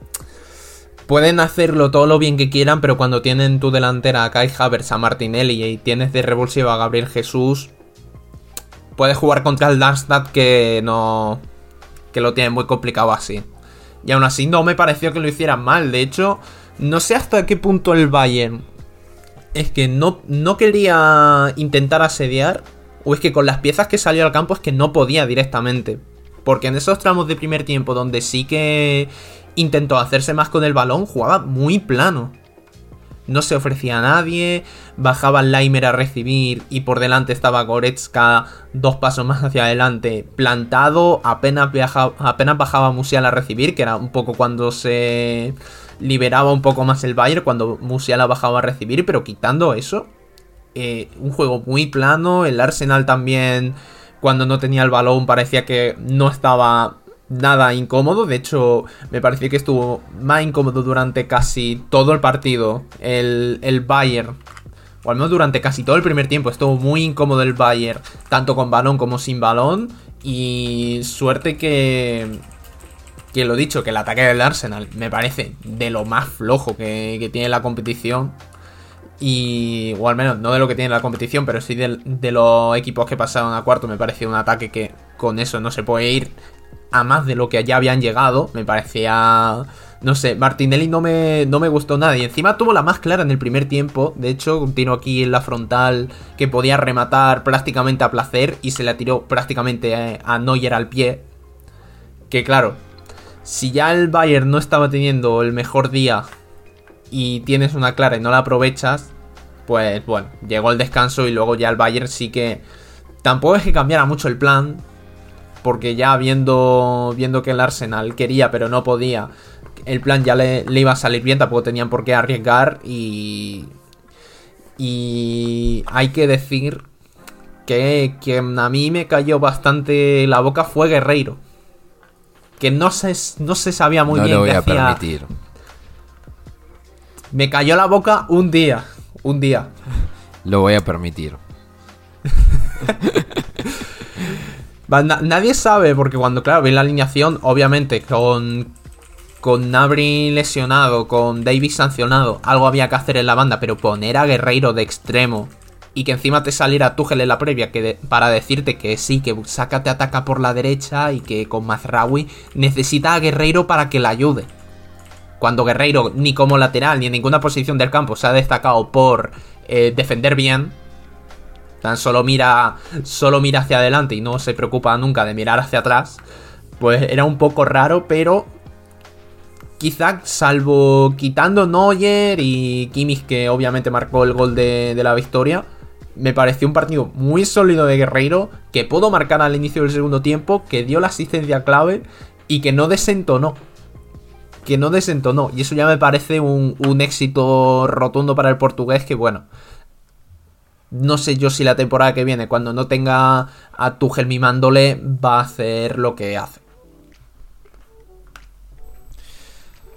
pueden hacerlo todo lo bien que quieran, pero cuando tienen tu delantera a Kai Havertz, a Martinelli y tienes de revulsivo a Gabriel Jesús, puedes jugar contra el Darmstadt que no... que lo tiene muy complicado así. Y aún así no me pareció que lo hicieran mal. De hecho, no sé hasta qué punto el Bayern es que no, no quería intentar asediar, o es que con las piezas que salió al campo es que no podía directamente. Porque en esos tramos de primer tiempo donde sí que... intentó hacerse más con el balón, jugaba muy plano. No se ofrecía a nadie, bajaba Laimer a recibir y por delante estaba Goretzka dos pasos más hacia adelante, plantado, apenas, viaja, apenas bajaba Musiala a recibir, que era un poco cuando se liberaba un poco más el Bayern, cuando Musiala bajaba a recibir, pero quitando eso, eh, un juego muy plano. El Arsenal también, cuando no tenía el balón, parecía que no estaba... nada incómodo. De hecho, me pareció que estuvo más incómodo durante casi todo el partido el, el Bayern, o al menos durante casi todo el primer tiempo estuvo muy incómodo el Bayern, tanto con balón como sin balón. Y suerte que que lo dicho, que el ataque del Arsenal me parece de lo más flojo que, que tiene la competición. Y, o al menos no de lo que tiene la competición, pero sí de, de los equipos que pasaron a cuarto. Me pareció un ataque que con eso no se puede ir a más de lo que ya habían llegado. Me parecía... no sé, Martinelli no me, no me gustó nada. Y encima tuvo la más clara en el primer tiempo. De hecho, continuó aquí en la frontal, que podía rematar prácticamente a placer, y se la tiró prácticamente a Neuer al pie. Que claro, si ya el Bayern no estaba teniendo el mejor día y tienes una clara y no la aprovechas, pues bueno, llegó el descanso y luego ya el Bayern sí que... tampoco es que cambiara mucho el plan, porque ya viendo, viendo que el Arsenal quería pero no podía, el plan ya le, le iba a salir bien, tampoco tenían por qué arriesgar. Y y hay que decir que, que a mí me cayó bastante la boca fue Guerreiro, que no se, no se sabía muy no bien lo voy qué a hacía. permitir. Me cayó la boca un día, un día. Lo voy a permitir. Nadie sabe, porque cuando, claro, vi la alineación, obviamente, con, con Gnabry lesionado, con Davis sancionado, algo había que hacer en la banda, pero poner a Guerreiro de extremo y que encima te saliera Tuchel en la previa que de, para decirte que sí, que sácate, ataca por la derecha y que con Mazraoui necesita a Guerreiro para que la ayude. Cuando Guerreiro ni como lateral ni en ninguna posición del campo se ha destacado por eh, defender bien. Tan solo mira, solo mira hacia adelante y no se preocupa nunca de mirar hacia atrás. Pues era un poco raro, pero quizá salvo quitando Neuer y Kimmich, que obviamente marcó el gol de, de la victoria, me pareció un partido muy sólido de Guerreiro, que pudo marcar al inicio del segundo tiempo, que dio la asistencia clave y que no desentonó. Que no desentonó. Y eso ya me parece un, un éxito rotundo para el portugués, que bueno... no sé yo si la temporada que viene, cuando no tenga a Tuchel mimándole, va a hacer lo que hace.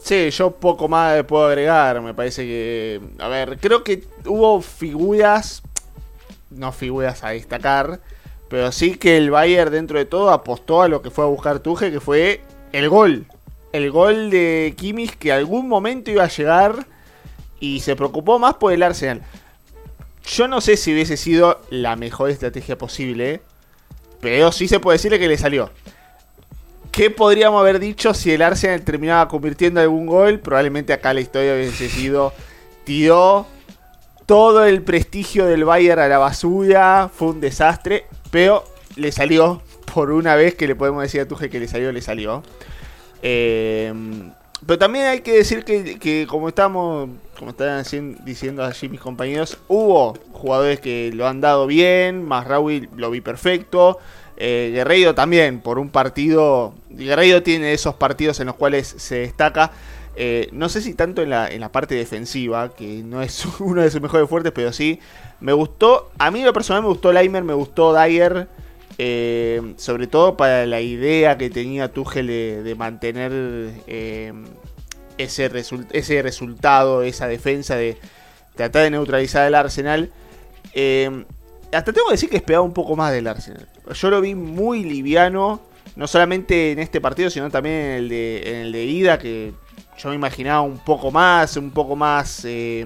Sí, yo poco más puedo agregar. Me parece que... A ver, creo que hubo figuras... No figuras a destacar, pero sí que el Bayern dentro de todo apostó a lo que fue a buscar Tuchel, que fue el gol. El gol de Kimmich, que algún momento iba a llegar, y se preocupó más por el Arsenal. Yo no sé si hubiese sido la mejor estrategia posible, pero sí se puede decirle que le salió. ¿Qué podríamos haber dicho si el Arsenal terminaba convirtiendo algún gol? Probablemente acá la historia hubiese sido... Tiró todo el prestigio del Bayern a la basura, fue un desastre, pero le salió. Por una vez que le podemos decir a Tuchel que le salió, le salió. Eh, pero también hay que decir que, que como estamos, como están diciendo allí mis compañeros, hubo jugadores que lo han dado bien. Mazraoui lo vi perfecto. Eh, Guerreiro también, por un partido. Guerreiro tiene esos partidos en los cuales se destaca. Eh, no sé si tanto en la, en la parte defensiva, que no es uno de sus mejores fuertes, pero sí. Me gustó, a mí en lo personal me gustó Laimer, me gustó Dyer. Eh, sobre todo para la idea que tenía Tuchel de, de mantener eh, ese, result- ese resultado, esa defensa, de tratar de neutralizar el Arsenal. Eh, hasta tengo que decir que esperaba un poco más del Arsenal. Yo lo vi muy liviano, no solamente en este partido, sino también en el de, en el de ida, que yo me imaginaba un poco más, un poco más... Eh,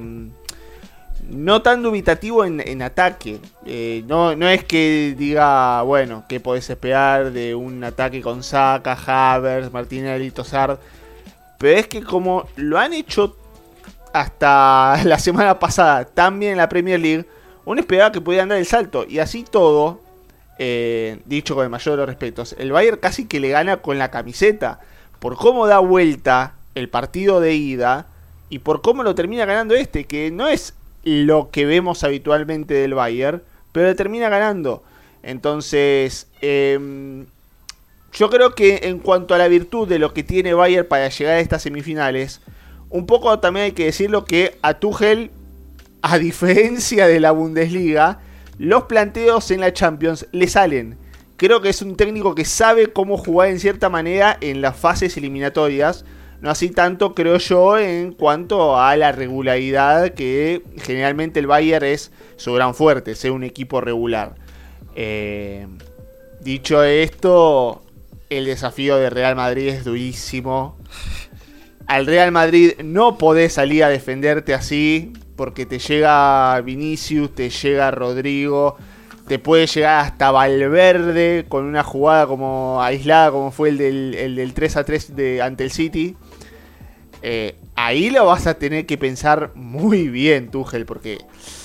no tan dubitativo en, en ataque. Eh, no, no es que diga, bueno, ¿qué podés esperar de un ataque con Saka, Havertz, Martinelli, Trossard? Pero es que como lo han hecho hasta la semana pasada tan bien en la Premier League, uno esperaba que pudieran dar el salto. Y así todo, eh, dicho con el mayor de los respetos, el Bayern casi que le gana con la camiseta. Por cómo da vuelta el partido de ida y por cómo lo termina ganando este, que no es lo que vemos habitualmente del Bayern, pero le termina ganando. Entonces, eh, yo creo que en cuanto a la virtud de lo que tiene Bayern para llegar a estas semifinales, un poco también hay que decirlo que a Tuchel, a diferencia de la Bundesliga, los planteos en la Champions le salen. Creo que es un técnico que sabe cómo jugar en cierta manera en las fases eliminatorias. No así tanto, creo yo, en cuanto a la regularidad, que generalmente el Bayern es su gran fuerte, ser un equipo regular. Eh, dicho esto, el desafío de Real Madrid es durísimo. Al Real Madrid no podés salir a defenderte así, porque te llega Vinicius, te llega Rodrigo, te puede llegar hasta Valverde con una jugada como aislada, como fue el del, el del tres a tres de, ante el City. Eh, ahí lo vas a tener que pensar muy bien, Tuchel, porque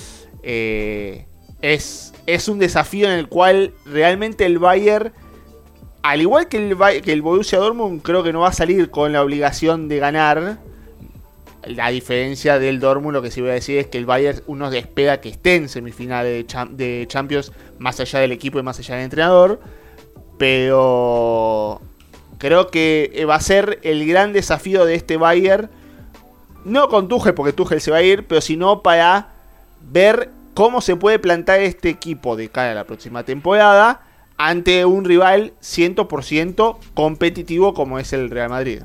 eh, es, es un desafío en el cual realmente el Bayern, al igual que el, que el Borussia Dortmund, creo que no va a salir con la obligación de ganar. La diferencia del Dortmund, lo que sí voy a decir es que el Bayern uno espera que esté en semifinales de, cham- de Champions, más allá del equipo y más allá del entrenador. Pero creo que va a ser el gran desafío de este Bayern. No con Tuchel, porque Tuchel se va a ir, pero sino para ver cómo se puede plantar este equipo de cara a la próxima temporada ante un rival cien por ciento competitivo como es el Real Madrid.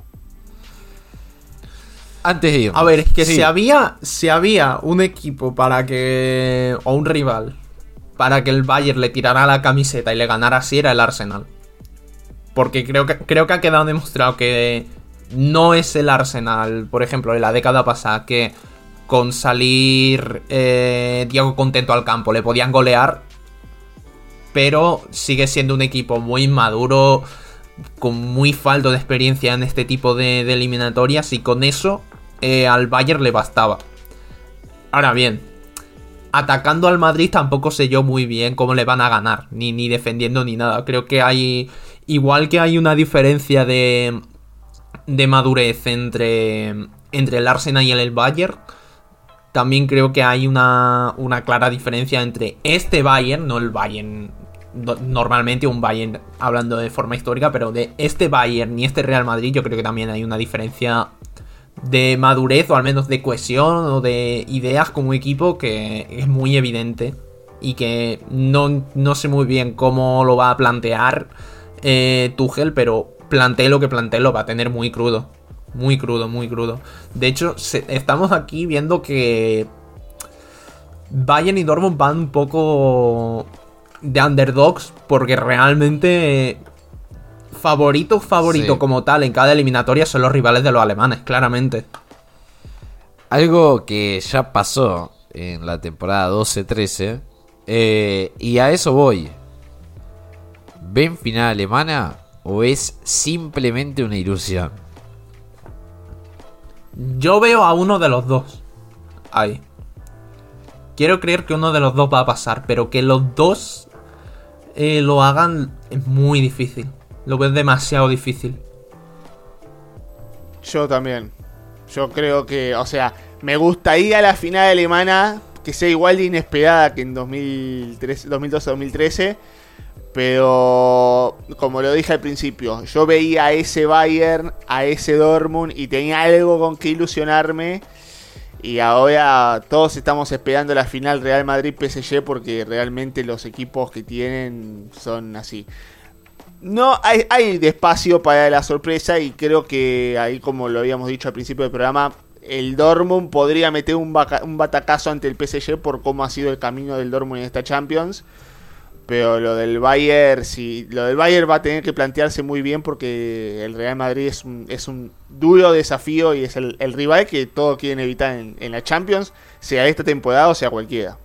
Antes de ir. A ver, es que sí. si había si había un equipo para que... o un rival para que el Bayern le tirara la camiseta y le ganara así, era el Arsenal. Porque creo que, creo que ha quedado demostrado que no es el Arsenal, por ejemplo, de la década pasada, que con salir eh, Diego Contento al campo le podían golear. Pero sigue siendo un equipo muy maduro, con muy falto de experiencia en este tipo de, de eliminatorias, y con eso eh, al Bayern le bastaba. Ahora bien, atacando al Madrid tampoco sé yo muy bien cómo le van a ganar, ni, ni defendiendo ni nada. Creo que hay, igual que hay una diferencia de, de madurez entre, entre el Arsenal y el Bayern, también creo que hay una, una clara diferencia entre este Bayern, no el Bayern normalmente, un Bayern hablando de forma histórica, pero de este Bayern y este Real Madrid yo creo que también hay una diferencia de madurez, o al menos de cohesión o de ideas como equipo, que es muy evidente y que no, no sé muy bien cómo lo va a plantear eh, Tuchel, pero plantee lo que plantee lo va a tener muy crudo. Muy crudo, muy crudo. De hecho, se, estamos aquí viendo que Bayern y Dortmund van un poco de underdogs, porque realmente favorito, favorito sí. como tal en cada eliminatoria son los rivales de los alemanes, claramente. Algo que ya pasó en la temporada doce trece, eh, y a eso voy. ¿Ven final alemana o es simplemente una ilusión? Yo veo a uno de los dos ahí. Quiero creer que uno de los dos va a pasar, pero que los dos eh, lo hagan es muy difícil. Lo veo demasiado difícil. Yo también. Yo creo que, o sea, me gustaría la final alemana que sea igual de inesperada que en dos mil trece, dos mil doce dos mil trece. Pero, como lo dije al principio, yo veía a ese Bayern, a ese Dortmund y tenía algo con que ilusionarme. Y ahora todos estamos esperando la final Real Madrid-P S G porque realmente los equipos que tienen son así. No, hay, hay espacio para la sorpresa y creo que ahí, como lo habíamos dicho al principio del programa, el Dortmund podría meter un, baca, un batacazo ante el P S G por cómo ha sido el camino del Dortmund en esta Champions. Pero lo del Bayern, sí, lo del Bayern va a tener que plantearse muy bien porque el Real Madrid es un, es un duro desafío y es el, el rival que todos quieren evitar en, en la Champions, sea esta temporada o sea cualquiera.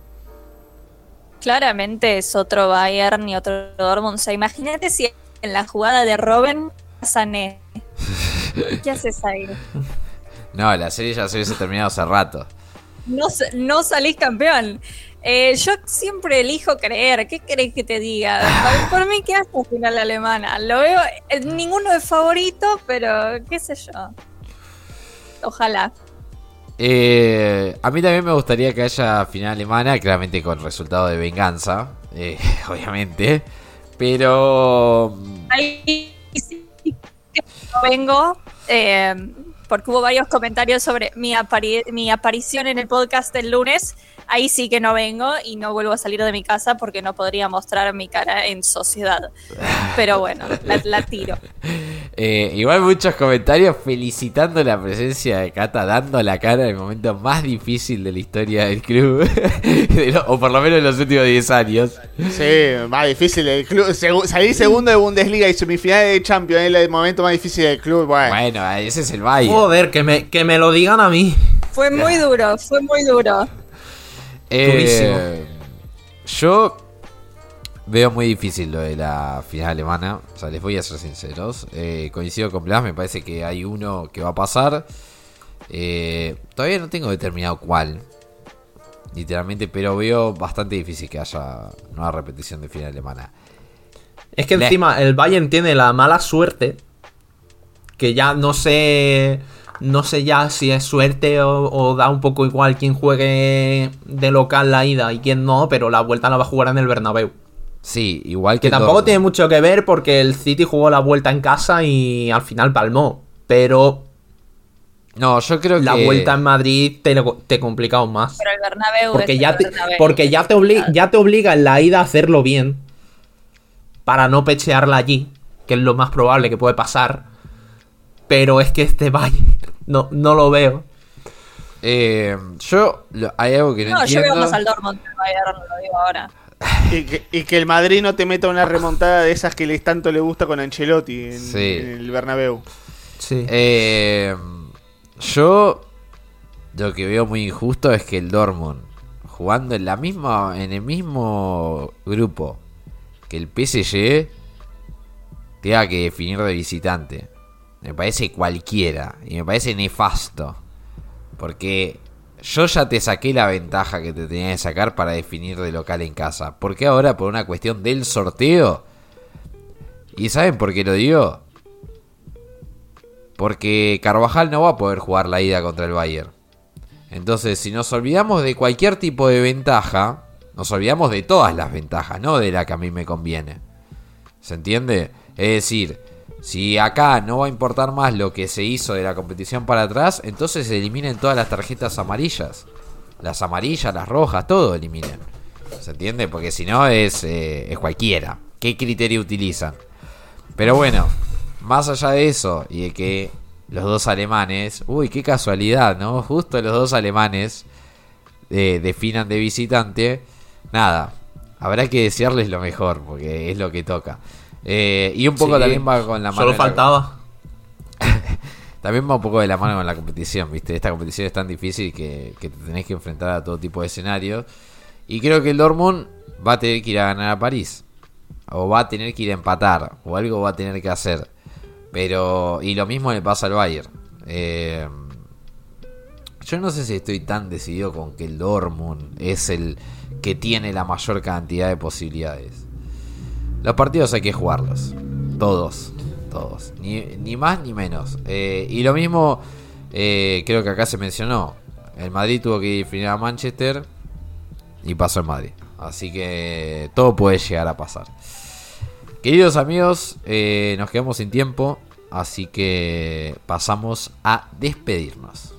Claramente es otro Bayern y otro Dortmund. O sea, imagínate si en la jugada de Robben, Sané. ¿Qué haces ahí? No, la serie ya se hubiese terminado hace rato. No, no salís campeón. Eh, yo siempre elijo creer. ¿Qué querés que te diga? Por, por mí, ¿qué hace final alemana? Lo veo, eh, ninguno es favorito, pero qué sé yo. Ojalá. Eh, a mí también me gustaría que haya final alemana, claramente con resultado de venganza, eh, obviamente. Pero ahí sí que no vengo. Eh, porque hubo varios comentarios sobre mi, apari- mi aparición en el podcast del lunes. Ahí sí que no vengo y no vuelvo a salir de mi casa porque no podría mostrar mi cara en sociedad. Pero bueno, la, la tiro. Eh, igual muchos comentarios felicitando la presencia de Cata, dando la cara en el momento más difícil de la historia del club. de lo, o por lo menos en los últimos diez años. Sí, más difícil del club. Segu- salir segundo de Bundesliga y semifinales de Champions es el momento más difícil del club. Bueno, bueno ese es el Bayern. Joder, que me, que me lo digan a mí. Fue muy duro, fue muy duro. Eh, yo veo muy difícil lo de la final alemana. O sea, les voy a ser sinceros. Eh, coincido con Blas, me parece que hay uno que va a pasar. Eh, todavía no tengo determinado cuál, literalmente, pero veo bastante difícil que haya nueva repetición de final alemana. Es que encima el Bayern tiene la mala suerte que ya no sé... No sé ya si es suerte o, o da un poco igual quién juegue de local la ida y quién no, pero la vuelta la va a jugar en el Bernabéu. Sí, igual que... Que tampoco Dortmund. Tiene mucho que ver porque el City jugó la vuelta en casa y al final palmó. Pero... No, yo creo la que... La vuelta en Madrid te, te complica aún más. Pero el Bernabéu porque es ya el te, Bernabéu. Porque ya te, obliga, ya te obliga en la ida a hacerlo bien. Para no pechearla allí, que es lo más probable que puede pasar. Pero es que este Bayern... No, no lo veo. Eh, yo, lo, hay algo que no, no entiendo. No, yo veo más al Dortmund que al Bayern, lo digo ahora. Y que, y que el Madrid no te meta una remontada de esas que les tanto le gusta con Ancelotti en, sí. en el Bernabéu. Sí. Eh, yo lo que veo muy injusto es que el Dortmund, jugando en la misma, en el mismo grupo que el P S G, tenga que definir de visitante. Me parece cualquiera. Y me parece nefasto. Porque yo ya te saqué la ventaja que te tenía que sacar para definir de local en casa. ¿Por qué ahora por una cuestión del sorteo? ¿Y saben por qué lo digo? Porque Carvajal no va a poder jugar la ida contra el Bayern. Entonces, si nos olvidamos de cualquier tipo de ventaja, nos olvidamos de todas las ventajas, no de la que a mí me conviene. ¿Se entiende? Es decir... Si acá no va a importar más lo que se hizo de la competición para atrás, entonces se eliminen todas las tarjetas amarillas. Las amarillas, las rojas, todo eliminen. ¿Se entiende? Porque si no es, eh, es cualquiera. ¿Qué criterio utilizan? Pero bueno, más allá de eso y de que los dos alemanes, uy, qué casualidad, ¿no? Justo los dos alemanes eh, definan de visitante. Nada, habrá que desearles lo mejor, porque es lo que toca. Eh, y un poco sí, también va con la mano. Solo faltaba. La... también va un poco de la mano con la competición, ¿viste? Esta competición es tan difícil que, que te tenés que enfrentar a todo tipo de escenarios. Y creo que el Dortmund va a tener que ir a ganar a París. O va a tener que ir a empatar. O algo va a tener que hacer. Pero... y lo mismo le pasa al Bayern. Eh, yo no sé si estoy tan decidido con que el Dortmund es el que tiene la mayor cantidad de posibilidades. Los partidos hay que jugarlos. Todos. Todos. Ni, ni más ni menos. Eh, y lo mismo... Eh, creo que acá se mencionó. El Madrid tuvo que definir a Manchester... y pasó el Madrid. Así que todo puede llegar a pasar. Queridos amigos, eh, nos quedamos sin tiempo. Así que pasamos a despedirnos.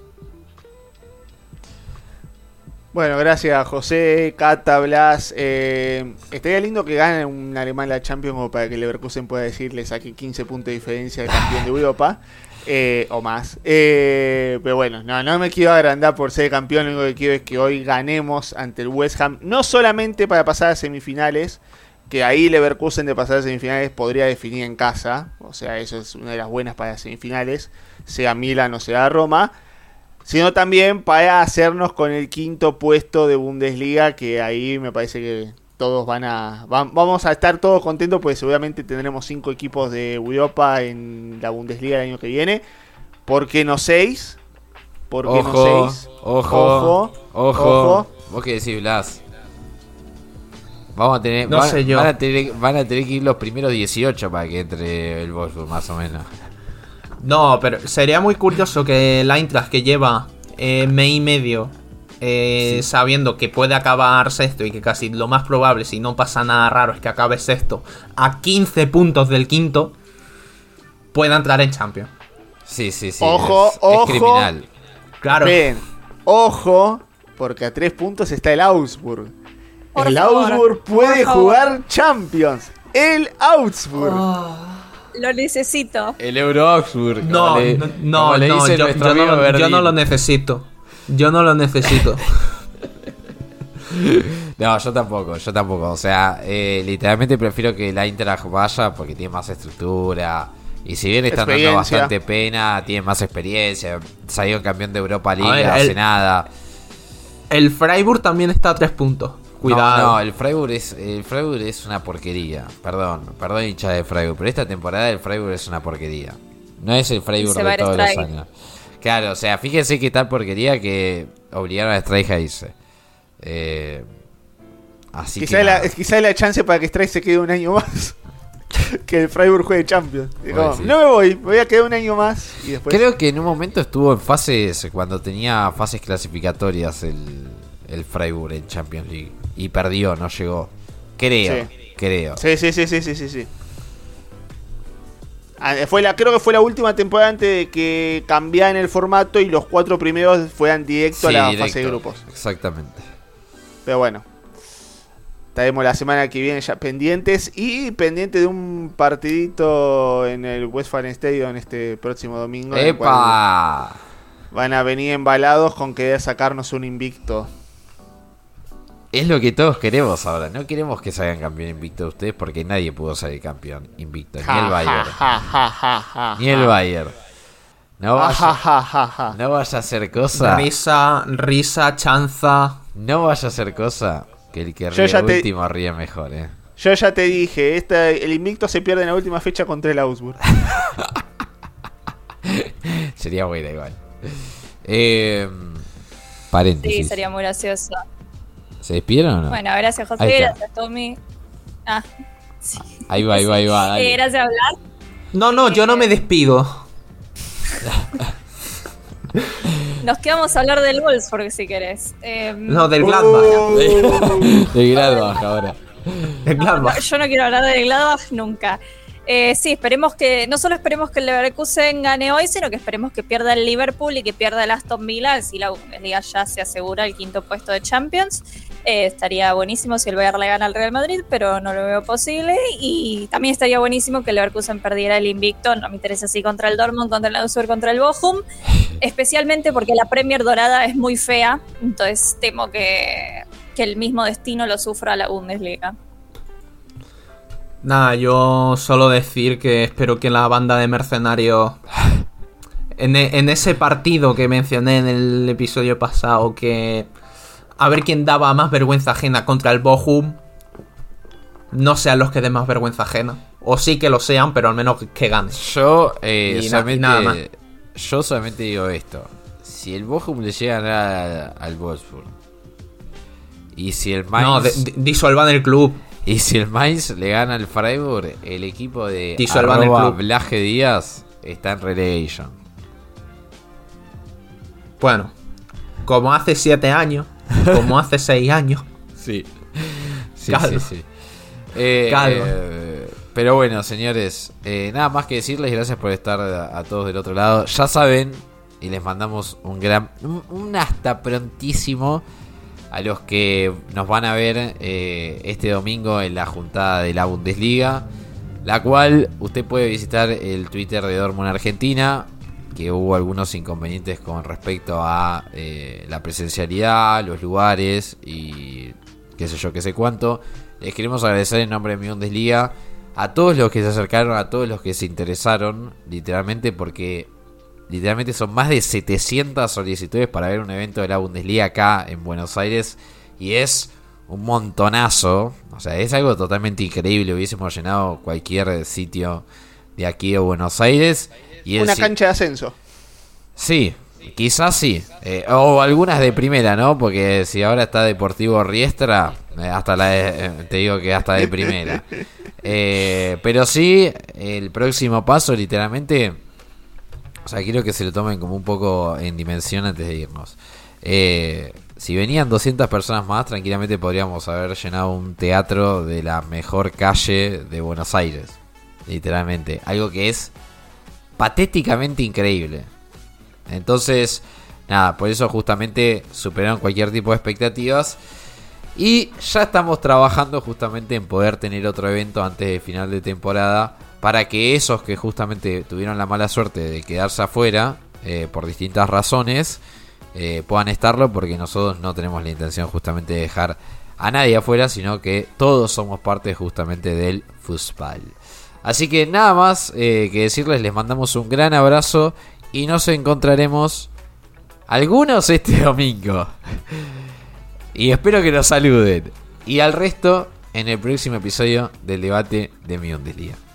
Bueno, gracias José, Cata, Blas. Eh, estaría lindo que gane un alemán la Champions como para que Leverkusen pueda decirle saque quince puntos de diferencia de campeón de Europa. Eh, o más. Eh, pero bueno, no, no me quiero agrandar por ser campeón. Lo único que quiero es que hoy ganemos ante el West Ham. No solamente para pasar a semifinales, que ahí Leverkusen de pasar a semifinales podría definir en casa. O sea, eso es una de las buenas para semifinales, sea Milan o sea Roma. Sino también para hacernos con el quinto puesto de Bundesliga, que ahí me parece que todos van a... Va, vamos a estar todos contentos porque seguramente tendremos cinco equipos de Europa en la Bundesliga el año que viene. ¿Por qué no seis? ¿Por qué ojo, no seis? Ojo, ojo, ojo. ojo. ¿Vos qué decís, Blas? Vamos a tener... No van, sé yo. Van a, tener, van a tener que ir los primeros dieciocho para que entre el Wolfsburg, más o menos. No, pero sería muy curioso que el Eintracht, que lleva eh, mes y medio... Eh, sí. Sabiendo que puede acabar sexto y que casi lo más probable, si no pasa nada raro, es que acabe sexto a quince puntos del quinto, pueda entrar en Champions. Sí, sí, sí. Ojo, es, ojo. Es criminal. Claro. Ven, ojo, porque a tres puntos está el Augsburg. Por el favor, Augsburg puede por jugar favor. Champions. El Augsburg. Oh. Lo necesito. El Euro Augsburg. No, le, no, no, le no dice yo, yo, no lo, yo no lo necesito. Yo no lo necesito. No, yo tampoco, yo tampoco. O sea, eh, literalmente prefiero que la Eintracht vaya porque tiene más estructura. Y si bien están dando bastante pena, tiene más experiencia. Salió campeón de Europa League ver, hace el, nada. El Freiburg también está a tres puntos. Cuidado. No, no, el Freiburg es, el Freiburg es una porquería. Perdón, perdón hincha de Freiburg. Pero esta temporada el Freiburg es una porquería. No es el Freiburg de todos los años. Claro, o sea, fíjense qué tal porquería que obligaron a Streich a irse. Eh, así quizá que la, quizá la chance para que Streich se quede un año más. Que el Freiburg juegue Champions. Digo, no me voy, me voy a quedar un año más. Y después... Creo que en un momento estuvo en fases, cuando tenía fases clasificatorias el, el Freiburg en Champions League. Y perdió, no llegó. Creo, sí. creo. Sí, sí, sí, sí, sí, sí. sí. Fue la, creo que fue la última temporada antes de que cambiaran el formato y los cuatro primeros fueran directo sí, a la directo, fase de grupos. Exactamente. Pero bueno, estaremos la semana que viene ya pendientes y pendiente de un partidito en el Westfalen Stadium este próximo domingo. ¡Epa! Van a venir embalados con querer sacarnos un invicto. Es lo que todos queremos ahora. No queremos que salgan campeón invicto ustedes porque nadie pudo salir campeón invicto. Ni el Bayern. Ja, ja, ja, ja, Ni el Bayern. No vaya, ja, ja, ja, ja. no vaya a hacer cosa. Risa, risa, chanza. No vaya a hacer cosa que el que ríe último te... ríe mejor, eh. Yo ya te dije, esta, el invicto se pierde en la última fecha contra el Augsburg. Sería buena igual. Eh, paréntesis. Sí, sería muy gracioso. ¿Se despidieron o no? Bueno, gracias José, gracias Tommy. Ah, sí. Ahí va, ahí va, ahí va. Eh, gracias Blas. No, no, yo no me despido. Nos quedamos a hablar del Wolfsburg si querés. Eh, no, del Gladbach. Oh. Del Gladbach ahora. El Gladbach. No, yo no quiero hablar del Gladbach nunca. Eh, sí, esperemos que, no solo esperemos que el Leverkusen gane hoy, sino que esperemos que pierda el Liverpool y que pierda el Aston Villa, así la Bundesliga ya se asegura el quinto puesto de Champions. Eh, estaría buenísimo si el Bayern le gana al Real Madrid, pero no lo veo posible. Y también estaría buenísimo que el Leverkusen perdiera el invicto, no me interesa si contra el Dortmund, contra el Augsburg, contra el Bochum, especialmente porque la Premier dorada es muy fea, entonces temo que, que el mismo destino lo sufra la Bundesliga. Nada, yo solo decir que espero que la banda de mercenarios, en, en ese partido que mencioné en el episodio pasado, que a ver quién daba más vergüenza ajena contra el Bochum, no sean los que den más vergüenza ajena. O sí que lo sean, pero al menos que, que ganen. Yo, eh, Y na- solamente, nada más. yo solamente digo esto. Si el Bochum le llega a ganar al, al Wolfsburg, y si el Mainz... No, de- de- disuelvan el club. Y si el Mainz le gana al Freiburg, el equipo de Disuelvan el arroba club. Blaje Díaz está en relegation. Bueno, como hace siete años, como hace seis años. Sí. Sí, Calma. sí, sí. Eh, Calma. eh, pero bueno, señores, eh, nada más que decirles, gracias por estar a, a todos del otro lado. Ya saben, y les mandamos un gran, un, un hasta prontísimo a los que nos van a ver eh, este domingo en la juntada de la Bundesliga, la cual usted puede visitar el Twitter de Dortmund Argentina, que hubo algunos inconvenientes con respecto a eh, la presencialidad, los lugares y qué sé yo, qué sé cuánto. Les queremos agradecer en nombre de mi Bundesliga a todos los que se acercaron, a todos los que se interesaron, literalmente, porque literalmente son más de setecientas solicitudes para ver un evento de la Bundesliga acá en Buenos Aires. Y es un montonazo. O sea, es algo totalmente increíble. Hubiésemos llenado cualquier sitio de aquí de Buenos Aires. Y el Una si- cancha de ascenso. Sí, quizás sí. Eh, o algunas de primera, ¿no? Porque si ahora está Deportivo Riestra, eh, hasta la de- eh, te digo que hasta de primera. Eh, pero sí, el próximo paso, literalmente... O sea, quiero que se lo tomen como un poco en dimensión antes de irnos. Eh, si venían doscientas personas más, tranquilamente podríamos haber llenado un teatro de la mejor calle de Buenos Aires. Literalmente. Algo que es patéticamente increíble. Entonces, nada, por eso justamente superaron cualquier tipo de expectativas. Y ya estamos trabajando justamente en poder tener otro evento antes de final de temporada, para que esos que justamente tuvieron la mala suerte de quedarse afuera eh, por distintas razones eh, puedan estarlo, porque nosotros no tenemos la intención justamente de dejar a nadie afuera, sino que todos somos parte justamente del fútbol. Así que nada más eh, que decirles, les mandamos un gran abrazo y nos encontraremos algunos este domingo. Y espero que nos saluden. Y al resto en el próximo episodio del debate de mi Bundesliga.